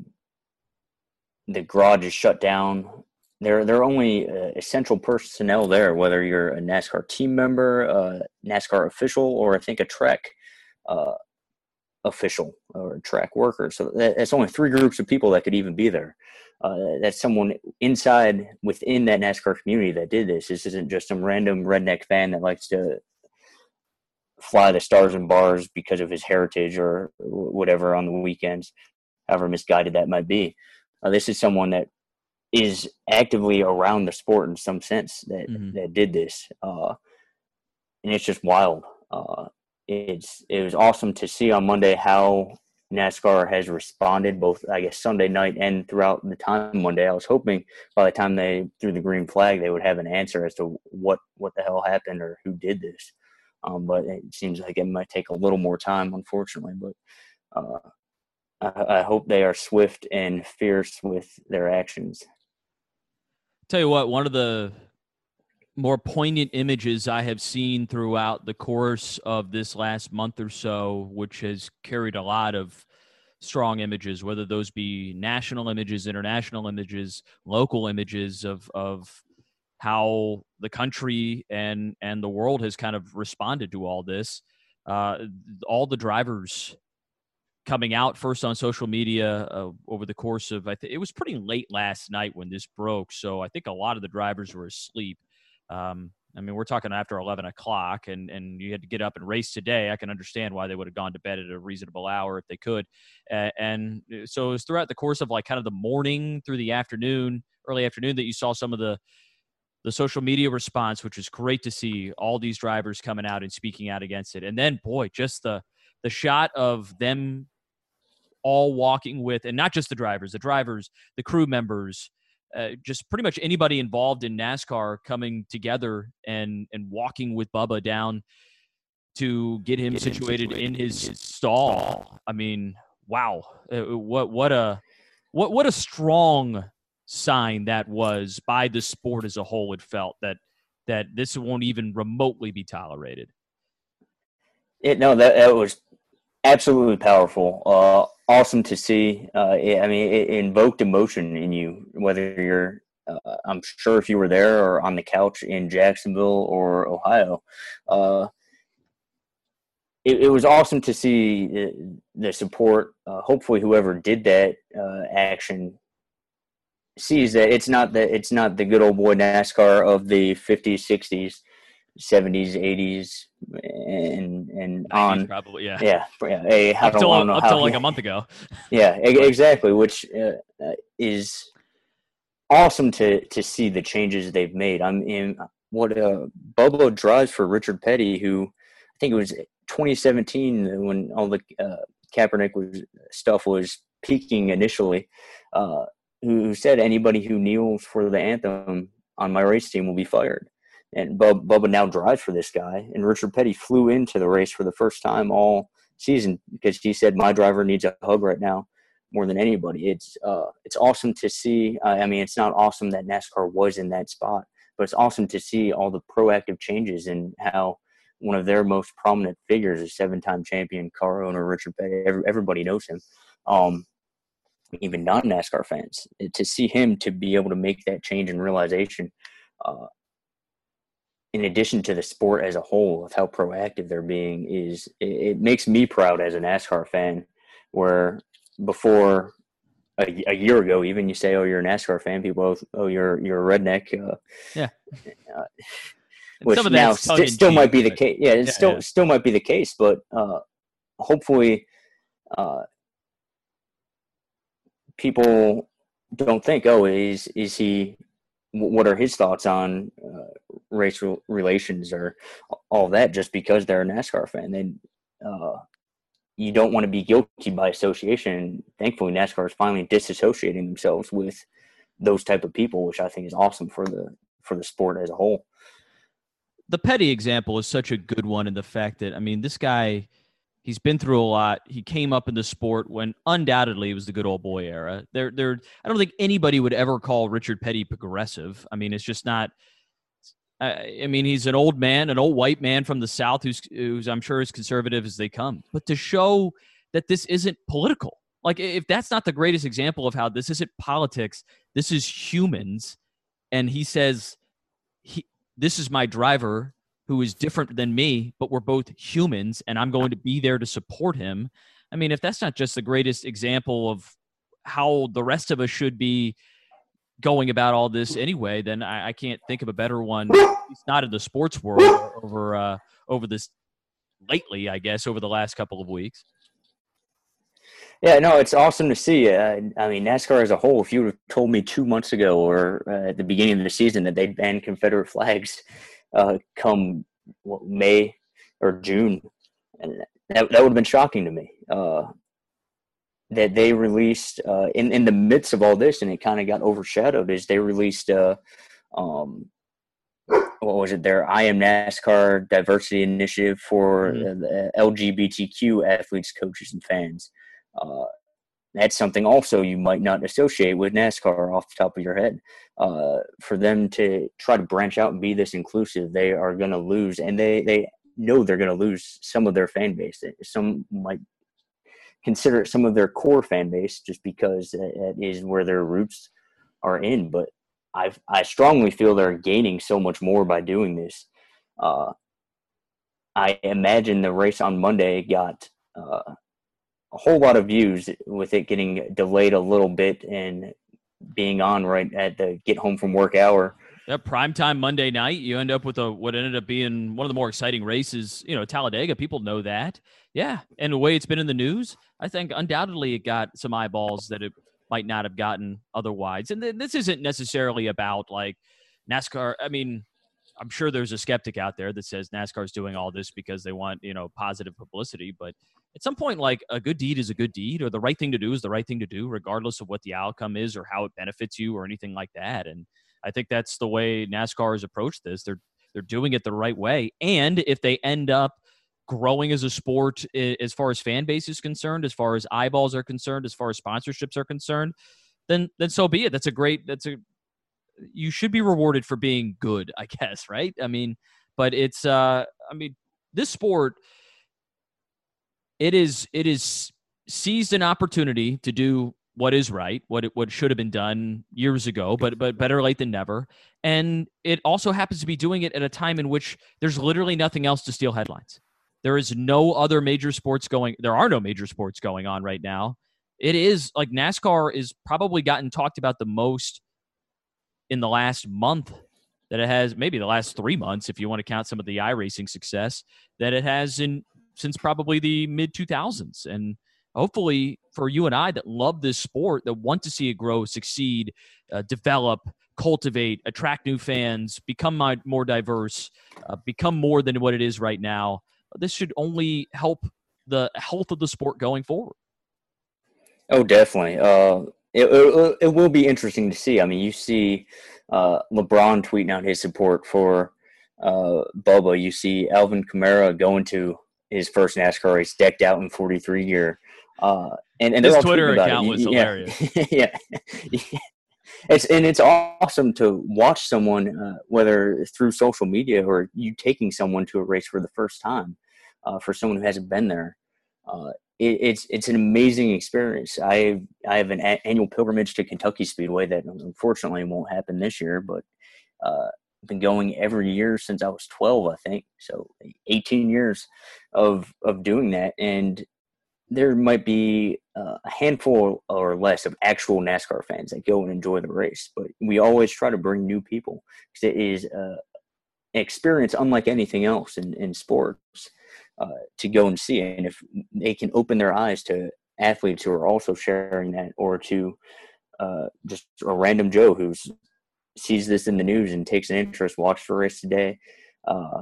the garage is shut down. There, there are only uh, essential personnel there, whether you're a NASCAR team member, a NASCAR official, or I think a track uh, official or a track worker. So that, that's only three groups of people that could even be there. Uh, that's someone inside within that NASCAR community that did this. This isn't just some random redneck fan that likes to fly the stars and bars because of his heritage or whatever on the weekends, however misguided that might be. Uh, this is someone that is actively around the sport in some sense that, mm-hmm. that did this. Uh, and it's just wild. Uh, it's, it was awesome to see on Monday how NASCAR has responded, both, I guess, Sunday night and throughout the time Monday. I was hoping by the time they threw the green flag, they would have an answer as to what, what the hell happened or who did this. Um, but it seems like it might take a little more time, unfortunately. But uh, I, I hope they are swift and fierce with their actions. Tell you what, one of the more poignant images I have seen throughout the course of this last month or so, which has carried a lot of strong images, whether those be national images, international images, local images of of how the country and and the world has kind of responded to all this. Uh, all the drivers coming out first on social media uh, over the course of, I think it was pretty late last night when this broke. So I think a lot of the drivers were asleep. Um, I mean, we're talking after eleven o'clock and, and you had to get up and race today. I can understand why they would have gone to bed at a reasonable hour if they could. Uh, and so it was throughout the course of like kind of the morning through the afternoon, early afternoon, that you saw some of the, the social media response, which is great to see all these drivers coming out and speaking out against it. And then, boy, just the, the shot of them all walking with, and not just the drivers, the drivers, the crew members, uh, just pretty much anybody involved in NASCAR coming together and and walking with Bubba down to get him get situated, situated in his, his stall. stall. I mean, wow, uh, what what a what what a strong sign that was by the sport as a whole. It felt that that this won't even remotely be tolerated. It no, that that was absolutely powerful. Uh, awesome to see. Uh, it, I mean, it invoked emotion in you, whether you're, uh, I'm sure if you were there or on the couch in Jacksonville or Ohio. Uh, it, it was awesome to see the, the support. Uh, hopefully whoever did that uh, action sees that it's not the, it's not the good old boy NASCAR of the fifties, sixties, seventies, eighties, and and on probably yeah yeah yeah hey, up till up till like a month ago. Yeah, exactly, which uh, is awesome to to see the changes they've made. I mean, what uh, Bubba drives for Richard Petty, who I think it was twenty seventeen when all the uh, Kaepernick was, stuff was peaking initially. Uh, who said anybody who kneels for the anthem on my race team will be fired. And Bub, Bubba now drives for this guy. And Richard Petty flew into the race for the first time all season because he said, my driver needs a hug right now more than anybody. It's uh, it's awesome to see. Uh, I mean, it's not awesome that NASCAR was in that spot, but it's awesome to see all the proactive changes and how one of their most prominent figures is seven-time champion car owner Richard Petty. Every, everybody knows him. Um, even non-NASCAR fans, to see him to be able to make that change and realization, uh, in addition to the sport as a whole of how proactive they're being, is it, it makes me proud as a NASCAR fan, where before a, a year ago, even you say, oh, you're a NASCAR fan, people, oh, you're, you're a redneck. Uh, Yeah. uh, And which some of now that's st- still might be the case. Yeah, it yeah, still, yeah. still might be the case, but uh, hopefully uh, people don't think, oh, is, is he, what are his thoughts on uh, racial relations or all that, just because they're a NASCAR fan. They, uh, you don't want to be guilty by association. Thankfully, NASCAR is finally disassociating themselves with those type of people, which I think is awesome for the for the sport as a whole. The Petty example is such a good one in the fact that, I mean, this guy, he's been through a lot. He came up in the sport when undoubtedly it was the good old boy era. There, there. I don't think anybody would ever call Richard Petty progressive. I mean, it's just not. I mean, he's an old man, an old white man from the South who's, who's I'm sure as conservative as they come. But to show that this isn't political, like if that's not the greatest example of how this isn't politics, this is humans. And he says, he, this is my driver who is different than me, but we're both humans, and I'm going to be there to support him. I mean, if that's not just the greatest example of how the rest of us should be going about all this anyway, then I, I can't think of a better one. It's not in the sports world over uh, over this lately, I guess, over the last couple of weeks. Yeah, no, it's awesome to see. Uh, I mean, NASCAR as a whole, if you would have told me two months ago or uh, at the beginning of the season that they'd ban Confederate flags uh, come what, May or June, and that, that would have been shocking to me. Uh, that they released uh, in, in the midst of all this, and it kind of got overshadowed, is they released, uh, um, what was it, their I Am NASCAR Diversity Initiative for mm-hmm. the L G B T Q athletes, coaches, and fans. Uh, that's something also you might not associate with NASCAR off the top of your head. Uh, for them to try to branch out and be this inclusive, they are going to lose, and they, they know they're going to lose some of their fan base. Some might consider it some of their core fan base just because it is where their roots are in. But I I strongly feel they're gaining so much more by doing this. Uh, I imagine the race on Monday got uh, a whole lot of views with it getting delayed a little bit and being on right at the get home from work hour. Yeah, primetime Monday night, you end up with a what ended up being one of the more exciting races. You know, Talladega, people know that. Yeah, and the way it's been in the news, I think undoubtedly it got some eyeballs that it might not have gotten otherwise. And this isn't necessarily about like NASCAR. I mean, I'm sure there's a skeptic out there that says NASCAR's doing all this because they want, you know, positive publicity. But at some point, like, a good deed is a good deed, or the right thing to do is the right thing to do, regardless of what the outcome is or how it benefits you or anything like that. And I think that's the way NASCAR has approached this. They're they're doing it the right way. And if they end up growing as a sport as far as fan base is concerned, as far as eyeballs are concerned, as far as sponsorships are concerned, then then so be it. That's a great, that's a, you should be rewarded for being good, I guess, right? I mean, but it's, uh, I mean, this sport, it is, it is seized an opportunity to do what is right, what it, what should have been done years ago, but but better late than never. And it also happens to be doing it at a time in which there's literally nothing else to steal headlines. There is no other major sports going. There are no major sports going on right now. It is like NASCAR is probably gotten talked about the most in the last month that it has, maybe the last three months, if you want to count some of the iRacing success that it has in since probably the mid two thousands. And hopefully for you and I that love this sport, that want to see it grow, succeed, uh, develop, cultivate, attract new fans, become more diverse, uh, become more than what it is right now, this should only help the health of the sport going forward. Oh, definitely. Uh, it, it, it will be interesting to see. I mean, you see uh, LeBron tweeting out his support for uh, Bubba. You see Alvin Kamara going to his first NASCAR race decked out in forty-three gear. Uh, and, and his Twitter account it. was yeah. hilarious. yeah. It's, and it's awesome to watch someone, uh, whether through social media or you taking someone to a race for the first time, uh, for someone who hasn't been there. Uh, it, it's it's an amazing experience. I I have an a- annual pilgrimage to Kentucky Speedway that unfortunately won't happen this year, but uh, been going every year since I was twelve, I think. So eighteen years of of doing that, and there might be uh, a handful or less of actual NASCAR fans that go and enjoy the race, but we always try to bring new people because it is uh, an experience unlike anything else in, in sports uh, to go and see. And if they can open their eyes to athletes who are also sharing that, or to uh, just a random Joe who sees this in the news and takes an interest, watched the race today, uh,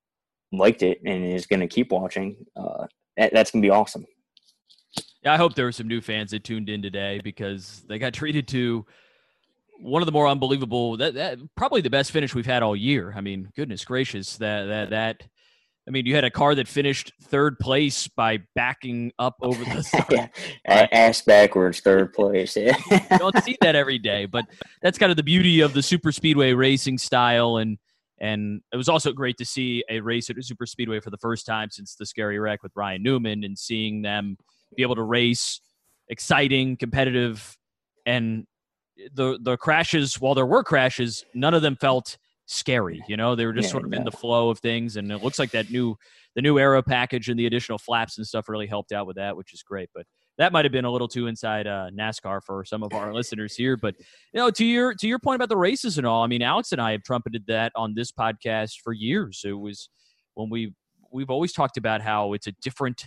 liked it, and is going to keep watching, uh, that, that's going to be awesome. Yeah, I hope there were some new fans that tuned in today because they got treated to one of the more unbelievable, that, that probably the best finish we've had all year. I mean, goodness gracious, that that that. I mean, you had a car that finished third place by backing up over the start. yeah. Ass backwards, third place. Yeah. You don't see that every day, but that's kind of the beauty of the super speedway racing style. And and it was also great to see a race at a super speedway for the first time since the scary wreck with Ryan Newman, and seeing them be able to race, exciting, competitive, and the the crashes, while there were crashes, none of them felt scary. You know, they were just yeah, sort of no. in the flow of things, and it looks like that new the new aero package and the additional flaps and stuff really helped out with that, which is great. But that might have been a little too inside uh, NASCAR for some of our listeners here. But you know, to your to your point about the races and all, I mean, Alex and I have trumpeted that on this podcast for years. It was when we we've always talked about how it's a different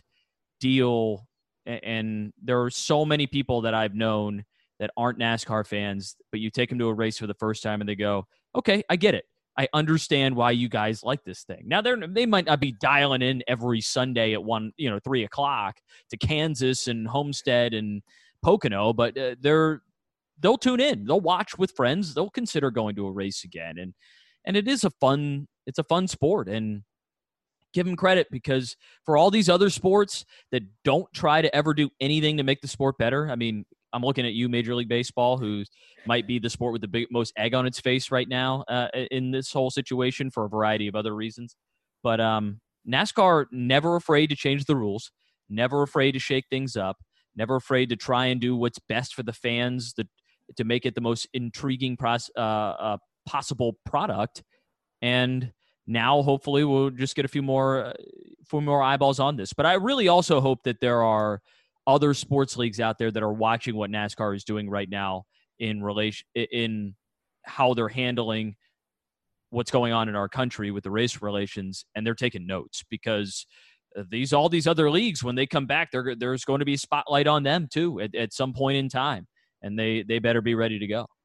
deal. And there are so many people that I've known that aren't NASCAR fans, but you take them to a race for the first time and they go, okay, I get it. I understand why you guys like this thing. Now, they're, they might not be dialing in every Sunday at one, you know, three o'clock to Kansas and Homestead and Pocono, but uh, they're, they'll tune in. They'll watch with friends. They'll consider going to a race again. And, and it is a fun, it's a fun sport. And give them credit, because for all these other sports that don't try to ever do anything to make the sport better, I mean, I'm looking at you, Major League Baseball, who might be the sport with the big, most egg on its face right now uh, in this whole situation for a variety of other reasons. But um, NASCAR, never afraid to change the rules, never afraid to shake things up, never afraid to try and do what's best for the fans, that, to make it the most intriguing pros, uh, uh, possible product. And now, hopefully, we'll just get a few more, uh, few more eyeballs on this. But I really also hope that there are other sports leagues out there that are watching what NASCAR is doing right now in relation, in how they're handling what's going on in our country with the race relations, and they're taking notes, because these all these other leagues, when they come back, there's going to be a spotlight on them too at, at some point in time, and they they better be ready to go.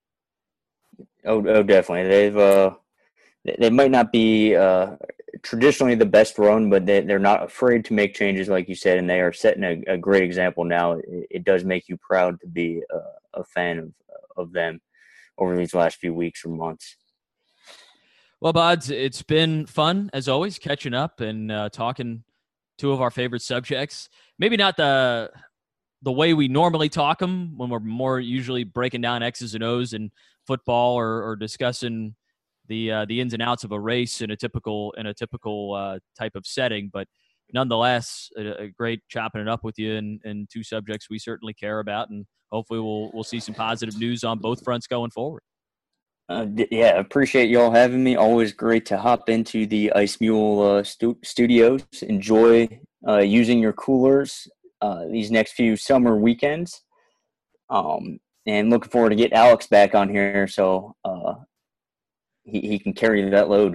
Oh, oh definitely. They've uh, they might not be uh, traditionally the best run, but they, they're not afraid to make changes, like you said, and they are setting a, a great example now. It, it does make you proud to be a, a fan of of them over these last few weeks or months. Well, Bods, it's been fun, as always, catching up and uh, talking two of our favorite subjects. Maybe not the the way we normally talk them, when we're more usually breaking down X's and O's in football, or, or discussing the uh, the ins and outs of a race in a typical in a typical uh, type of setting. But nonetheless, a, a great chopping it up with you in, in two subjects we certainly care about, and hopefully we'll we'll see some positive news on both fronts going forward. Uh, yeah, appreciate y'all having me. Always great to hop into the Ice Mule uh, stu- studios. Enjoy uh, using your coolers uh, these next few summer weekends. Um, and looking forward to get Alex back on here, so uh, he, he can carry that load.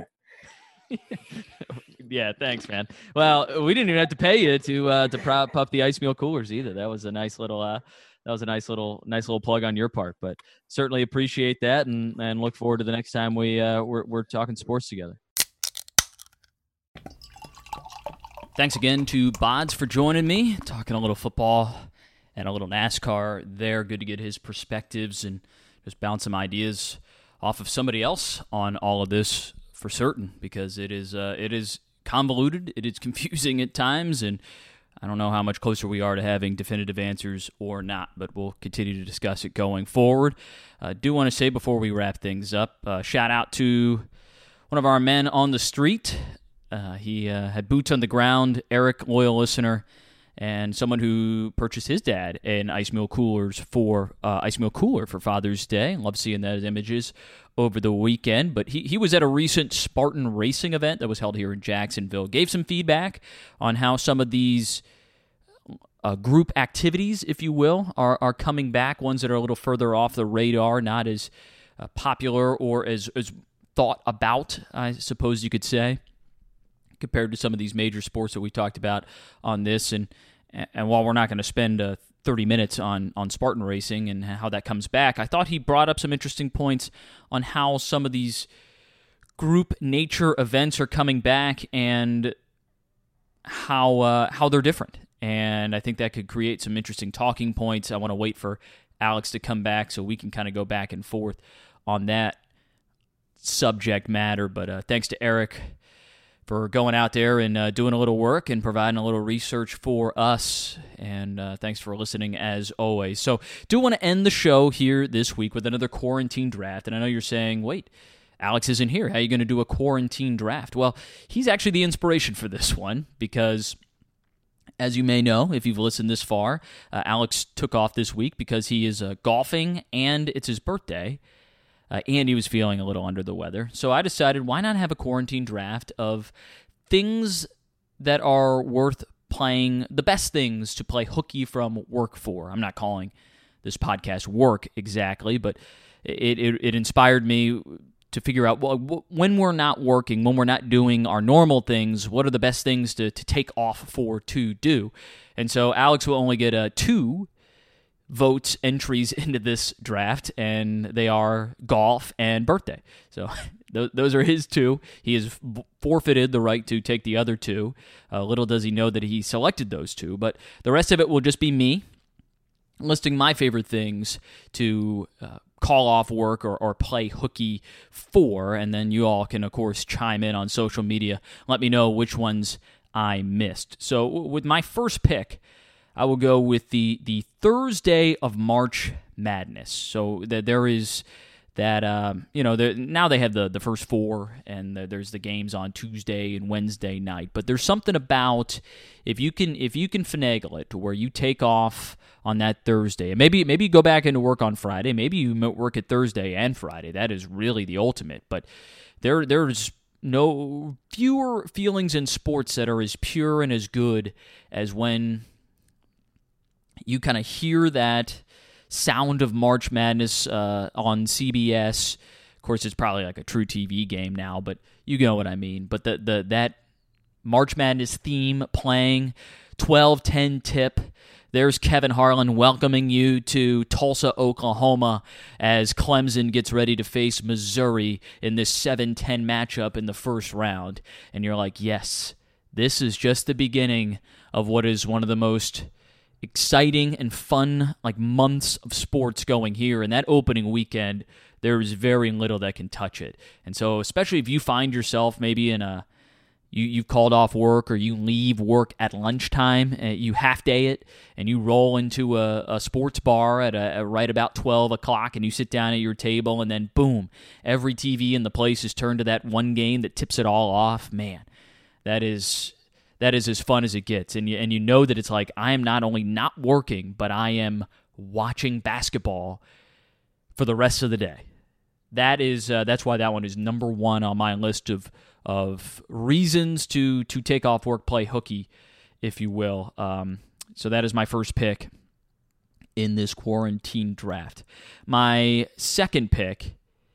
Yeah, thanks, man. Well, we didn't even have to pay you to uh, to prop up the Ice Mule coolers either. That was a nice little uh, that was a nice little nice little plug on your part. But certainly appreciate that, and, and look forward to the next time we uh, we're we're talking sports together. Thanks again to Bods for joining me, talking a little football and a little NASCAR there. Good to get his perspectives and just bounce some ideas off of somebody else on all of this, for certain, because it is uh, it is convoluted, it is confusing at times, and I don't know how much closer we are to having definitive answers or not, but we'll continue to discuss it going forward. I uh, do want to say before we wrap things up, uh, shout out to one of our men on the street. Uh, he uh, had boots on the ground, Eric, loyal listener, and someone who purchased his dad an ice mule coolers for uh, ice mule cooler for Father's Day. Love seeing those images over the weekend. But he, he was at a recent Spartan racing event that was held here in Jacksonville. Gave some feedback on how some of these uh, group activities, if you will, are are coming back. Ones that are a little further off the radar, not as uh, popular or as as thought about, I suppose you could say, compared to some of these major sports that we talked about on this. And and while we're not going to spend uh, thirty minutes on, on Spartan racing and how that comes back, I thought he brought up some interesting points on how some of these group nature events are coming back and how uh, how they're different. And I think that could create some interesting talking points. I want to wait for Alex to come back so we can kind of go back and forth on that subject matter. But uh, thanks to Eric for going out there and uh, doing a little work and providing a little research for us. And uh, thanks for listening as always. So do want to end the show here this week with another quarantine draft. And I know you're saying, wait, Alex isn't here. How are you going to do a quarantine draft? Well, he's actually the inspiration for this one because, as you may know, if you've listened this far, uh, Alex took off this week because he is uh, golfing and it's his birthday. Uh, and he was feeling a little under the weather. So I decided, why not have a quarantine draft of things that are worth playing, the best things to play hooky from work for. I'm not calling this podcast work exactly, but it, it, it inspired me to figure out, well, when we're not working, when we're not doing our normal things, what are the best things to, to take off for to do? And so Alex will only get uh, two votes entries into this draft, and they are golf and birthday. So th- those are his two. He has forfeited the right to take the other two. Uh, little does he know that he selected those two, but the rest of it will just be me listing my favorite things to uh, call off work or, or play hooky for, and then you all can, of course, chime in on social media. Let me know which ones I missed. So with my first pick, I will go with the, the Thursday of March Madness. So that there is that, um, you know, now they have the, the first four, and the, there's the games on Tuesday and Wednesday night. But there's something about if you can if you can finagle it to where you take off on that Thursday, and maybe maybe you go back into work on Friday, maybe you work at Thursday and Friday. That is really the ultimate. But there there's no fewer feelings in sports that are as pure and as good as when you kind of hear that sound of March Madness uh, on C B S. Of course, it's probably like a true T V game now, but you know what I mean. But the the that March Madness theme playing, twelve ten tip. There's Kevin Harlan welcoming you to Tulsa, Oklahoma, as Clemson gets ready to face Missouri in this seven ten matchup in the first round. And you're like, yes, this is just the beginning of what is one of the most exciting and fun like months of sports going here. And that opening weekend, there is very little that can touch it. And so especially if you find yourself maybe in a you, you've called off work, or you leave work at lunchtime, uh, you half day it, and you roll into a, a sports bar at a, a right about twelve o'clock, and you sit down at your table, and then boom, every T V in the place is turned to that one game that tips it all off. Man, that is that is as fun as it gets. And you, and you know that it's like, I am not only not working, but I am watching basketball for the rest of the day. That is uh, that's why that one is number one on my list of of reasons to to take off work, play hooky, if you will. Um, so that is my first pick in this quarantine draft. My second pick,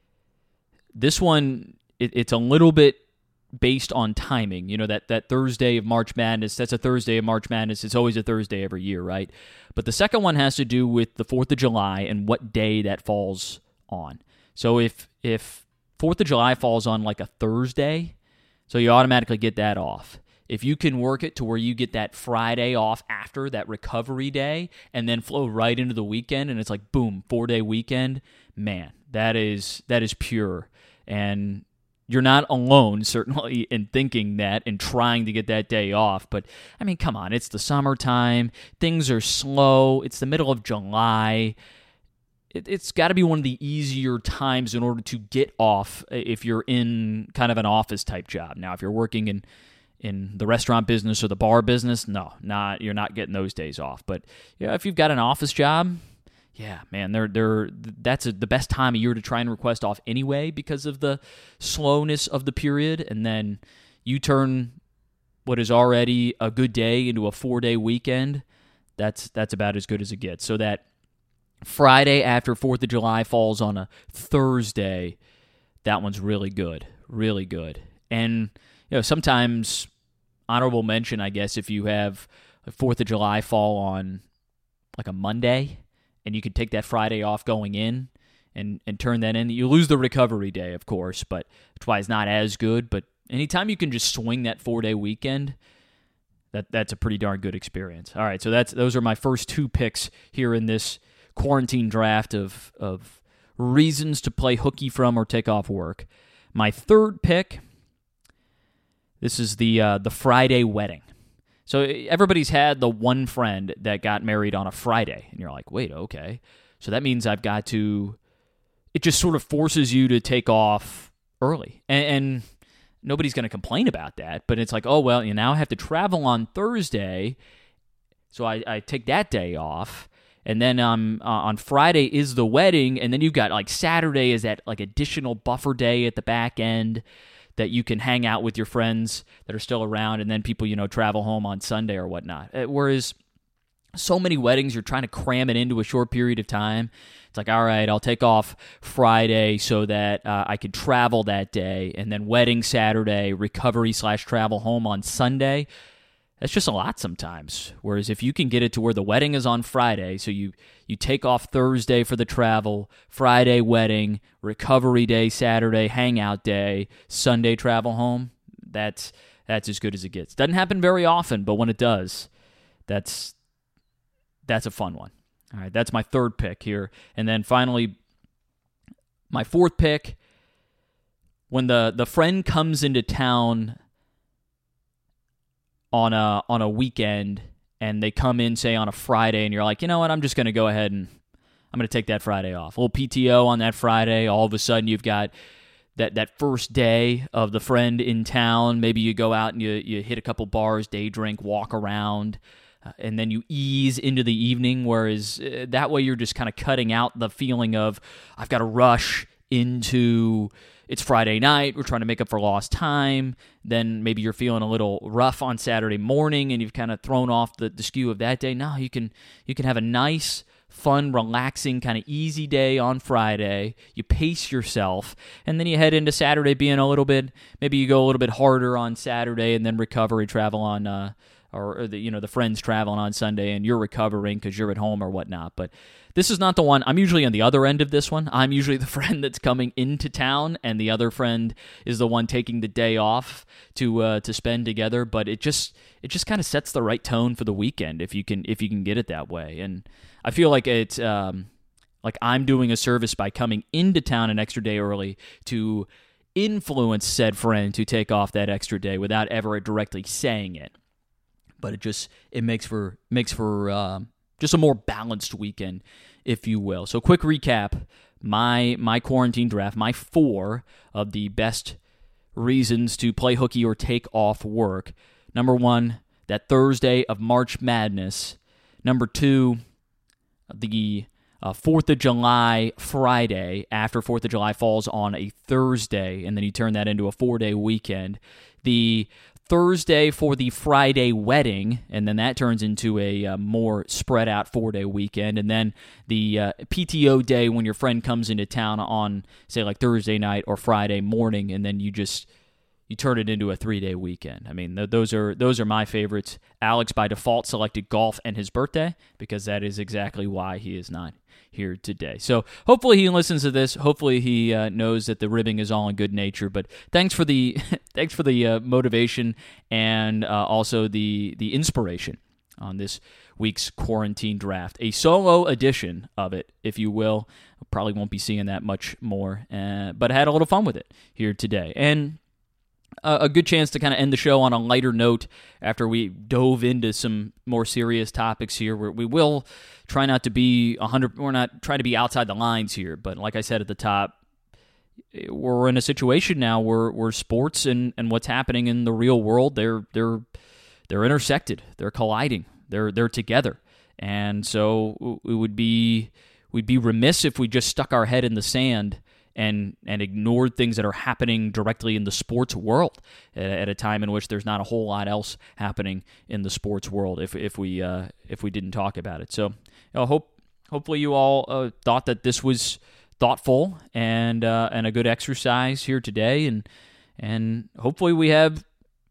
this one, it, it's a little bit based on timing. You know, that, that Thursday of March Madness, that's a Thursday of March Madness. It's always a Thursday every year, right? But the second one has to do with the fourth of July and what day that falls on. So if if fourth of July falls on like a Thursday, so you automatically get that off. If you can work it to where you get that Friday off after that recovery day and then flow right into the weekend, and it's like, boom, four-day weekend, man, that is that is pure. And you're not alone, certainly, in thinking that and trying to get that day off. But, I mean, come on, it's the summertime. Things are slow. It's the middle of July. It, it's got to be one of the easier times in order to get off if you're in kind of an office-type job. Now, if you're working in in the restaurant business or the bar business, no, not you're not getting those days off. But yeah, if you've got an office job, yeah, man, they're they're that's a, the best time of year to try and request off anyway because of the slowness of the period, and then you turn what is already a good day into a four-day weekend. That's that's about as good as it gets. So that Friday after fourth of July falls on a Thursday, that one's really good, really good. And you know, sometimes honorable mention, I guess, if you have fourth of July fall on like a Monday, and you could take that Friday off going in and, and turn that in. You lose the recovery day, of course, but that's why it's not as good. But anytime you can just swing that four-day weekend, that that's a pretty darn good experience. All right, so that's those are my first two picks here in this quarantine draft of of reasons to play hooky from or take off work. My third pick, this is the uh, the Friday wedding. So everybody's had the one friend that got married on a Friday, and you're like, wait, okay. So that means I've got to, it just sort of forces you to take off early. And, and nobody's going to complain about that, but it's like, oh, well, you now have to travel on Thursday, so I, I take that day off. And then um, uh, on Friday is the wedding, and then you've got like Saturday is that like additional buffer day at the back end that you can hang out with your friends that are still around, and then people, you know, travel home on Sunday or whatnot. Whereas so many weddings, you're trying to cram it into a short period of time. It's like, all right, I'll take off Friday so that uh, I could travel that day, and then wedding Saturday, recovery slash travel home on Sunday. That's just a lot sometimes. Whereas if you can get it to where the wedding is on Friday, so you, you take off Thursday for the travel, Friday wedding, recovery day, Saturday hangout day, Sunday travel home, that's that's as good as it gets. Doesn't happen very often, but when it does, that's that's a fun one. All right, that's my third pick here. And then finally, my fourth pick, when the, the friend comes into town on a on a weekend, and they come in, say, on a Friday, and you're like, you know what, I'm just going to go ahead and I'm going to take that Friday off. A little P T O on that Friday. All of a sudden, you've got that, that first day of the friend in town. Maybe you go out and you, you hit a couple bars, day drink, walk around, uh, and then you ease into the evening, whereas uh, that way you're just kind of cutting out the feeling of, I've got to rush into... It's Friday night, we're trying to make up for lost time, then maybe you're feeling a little rough on Saturday morning and you've kind of thrown off the, the skew of that day. No, you can you can have a nice, fun, relaxing, kind of easy day on Friday. You pace yourself, and then you head into Saturday being a little bit, maybe you go a little bit harder on Saturday and then recovery travel on, uh, or, or the, you know, the friends traveling on Sunday and you're recovering because you're at home or whatnot. But this is not the one. I'm usually on the other end of this one. I'm usually the friend that's coming into town, and the other friend is the one taking the day off to uh, to spend together. But it just it just kind of sets the right tone for the weekend if you can if you can get it that way. And I feel like it's um, like I'm doing a service by coming into town an extra day early to influence said friend to take off that extra day without ever directly saying it. But it just it makes for makes for um, just a more balanced weekend, if you will. So quick recap, my my quarantine draft, my four of the best reasons to play hooky or take off work. Number one, that Thursday of March Madness. Number two, the uh, fourth of July Friday, after fourth of July falls on a Thursday, and then you turn that into a four-day weekend. The Thursday for the Friday wedding, and then that turns into a uh, more spread out four-day weekend, and then the uh, P T O day when your friend comes into town on, say, like Thursday night or Friday morning, and then you just you turn it into a three-day weekend. I mean, th- those are those are my favorites. Alex, by default, selected golf and his birthday because that is exactly why he is not here today. So hopefully he listens to this. Hopefully he uh, knows that the ribbing is all in good nature. But thanks for the thanks for the uh, motivation and uh, also the the inspiration on this week's quarantine draft. A solo edition of it, if you will. Probably won't be seeing that much more, uh, but I had a little fun with it here today. And a good chance to kind of end the show on a lighter note after we dove into some more serious topics here. Where we will try not to be one hundred. We're not trying to be outside the lines here, but like I said at the top, we're in a situation now where, where sports and, and what's happening in the real world, they're they're they're intersected, they're colliding, they're they're together, and so it would be we'd be remiss if we just stuck our head in the sand and and ignored things that are happening directly in the sports world at, at a time in which there's not a whole lot else happening in the sports world. If if we uh, if we didn't talk about it, so you know, hope hopefully you all uh, thought that this was thoughtful and uh, and a good exercise here today, and and hopefully we have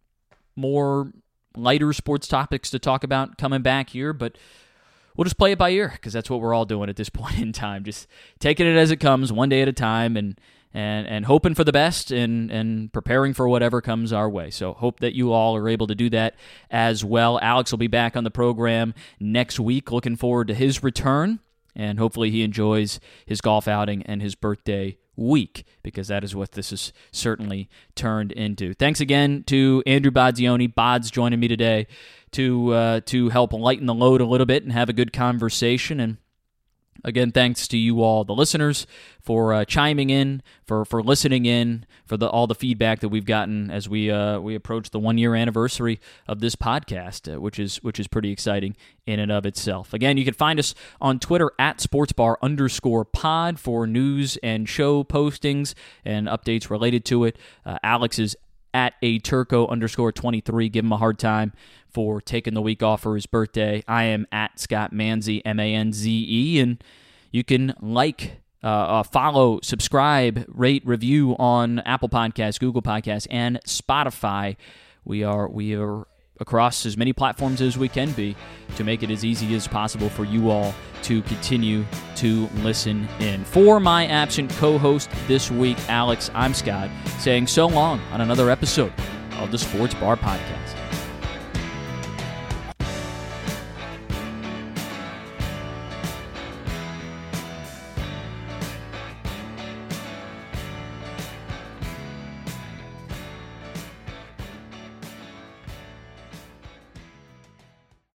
more lighter sports topics to talk about coming back here, but we'll just play it by ear because that's what we're all doing at this point in time, just taking it as it comes, one day at a time, and and and hoping for the best and and preparing for whatever comes our way. So hope that you all are able to do that as well. Alex will be back on the program next week. Looking forward to his return, and hopefully he enjoys his golf outing and his birthday week, because that is what this has certainly turned into. Thanks again to Andrew Bodzioni, Bods, joining me today to uh, to help lighten the load a little bit and have a good conversation. And again, thanks to you all, the listeners, for uh, chiming in, for for listening in, for the all the feedback that we've gotten as we uh, we approach the one year anniversary of this podcast, uh, which is which is pretty exciting in and of itself. Again, you can find us on Twitter at sportsbar underscore pod for news and show postings and updates related to it. Uh, Alex is at a Turco underscore twenty-three. Give him a hard time for taking the week off for his birthday. I am at Scott Manze, M A N Z E, and you can like, uh, uh, follow, subscribe, rate, review on Apple Podcasts, Google Podcasts, and Spotify. We are we are across as many platforms as we can be to make it as easy as possible for you all to continue to listen in. For my absent co-host this week, Alex, I'm Scott, saying so long on another episode of the Sports Bar Podcast.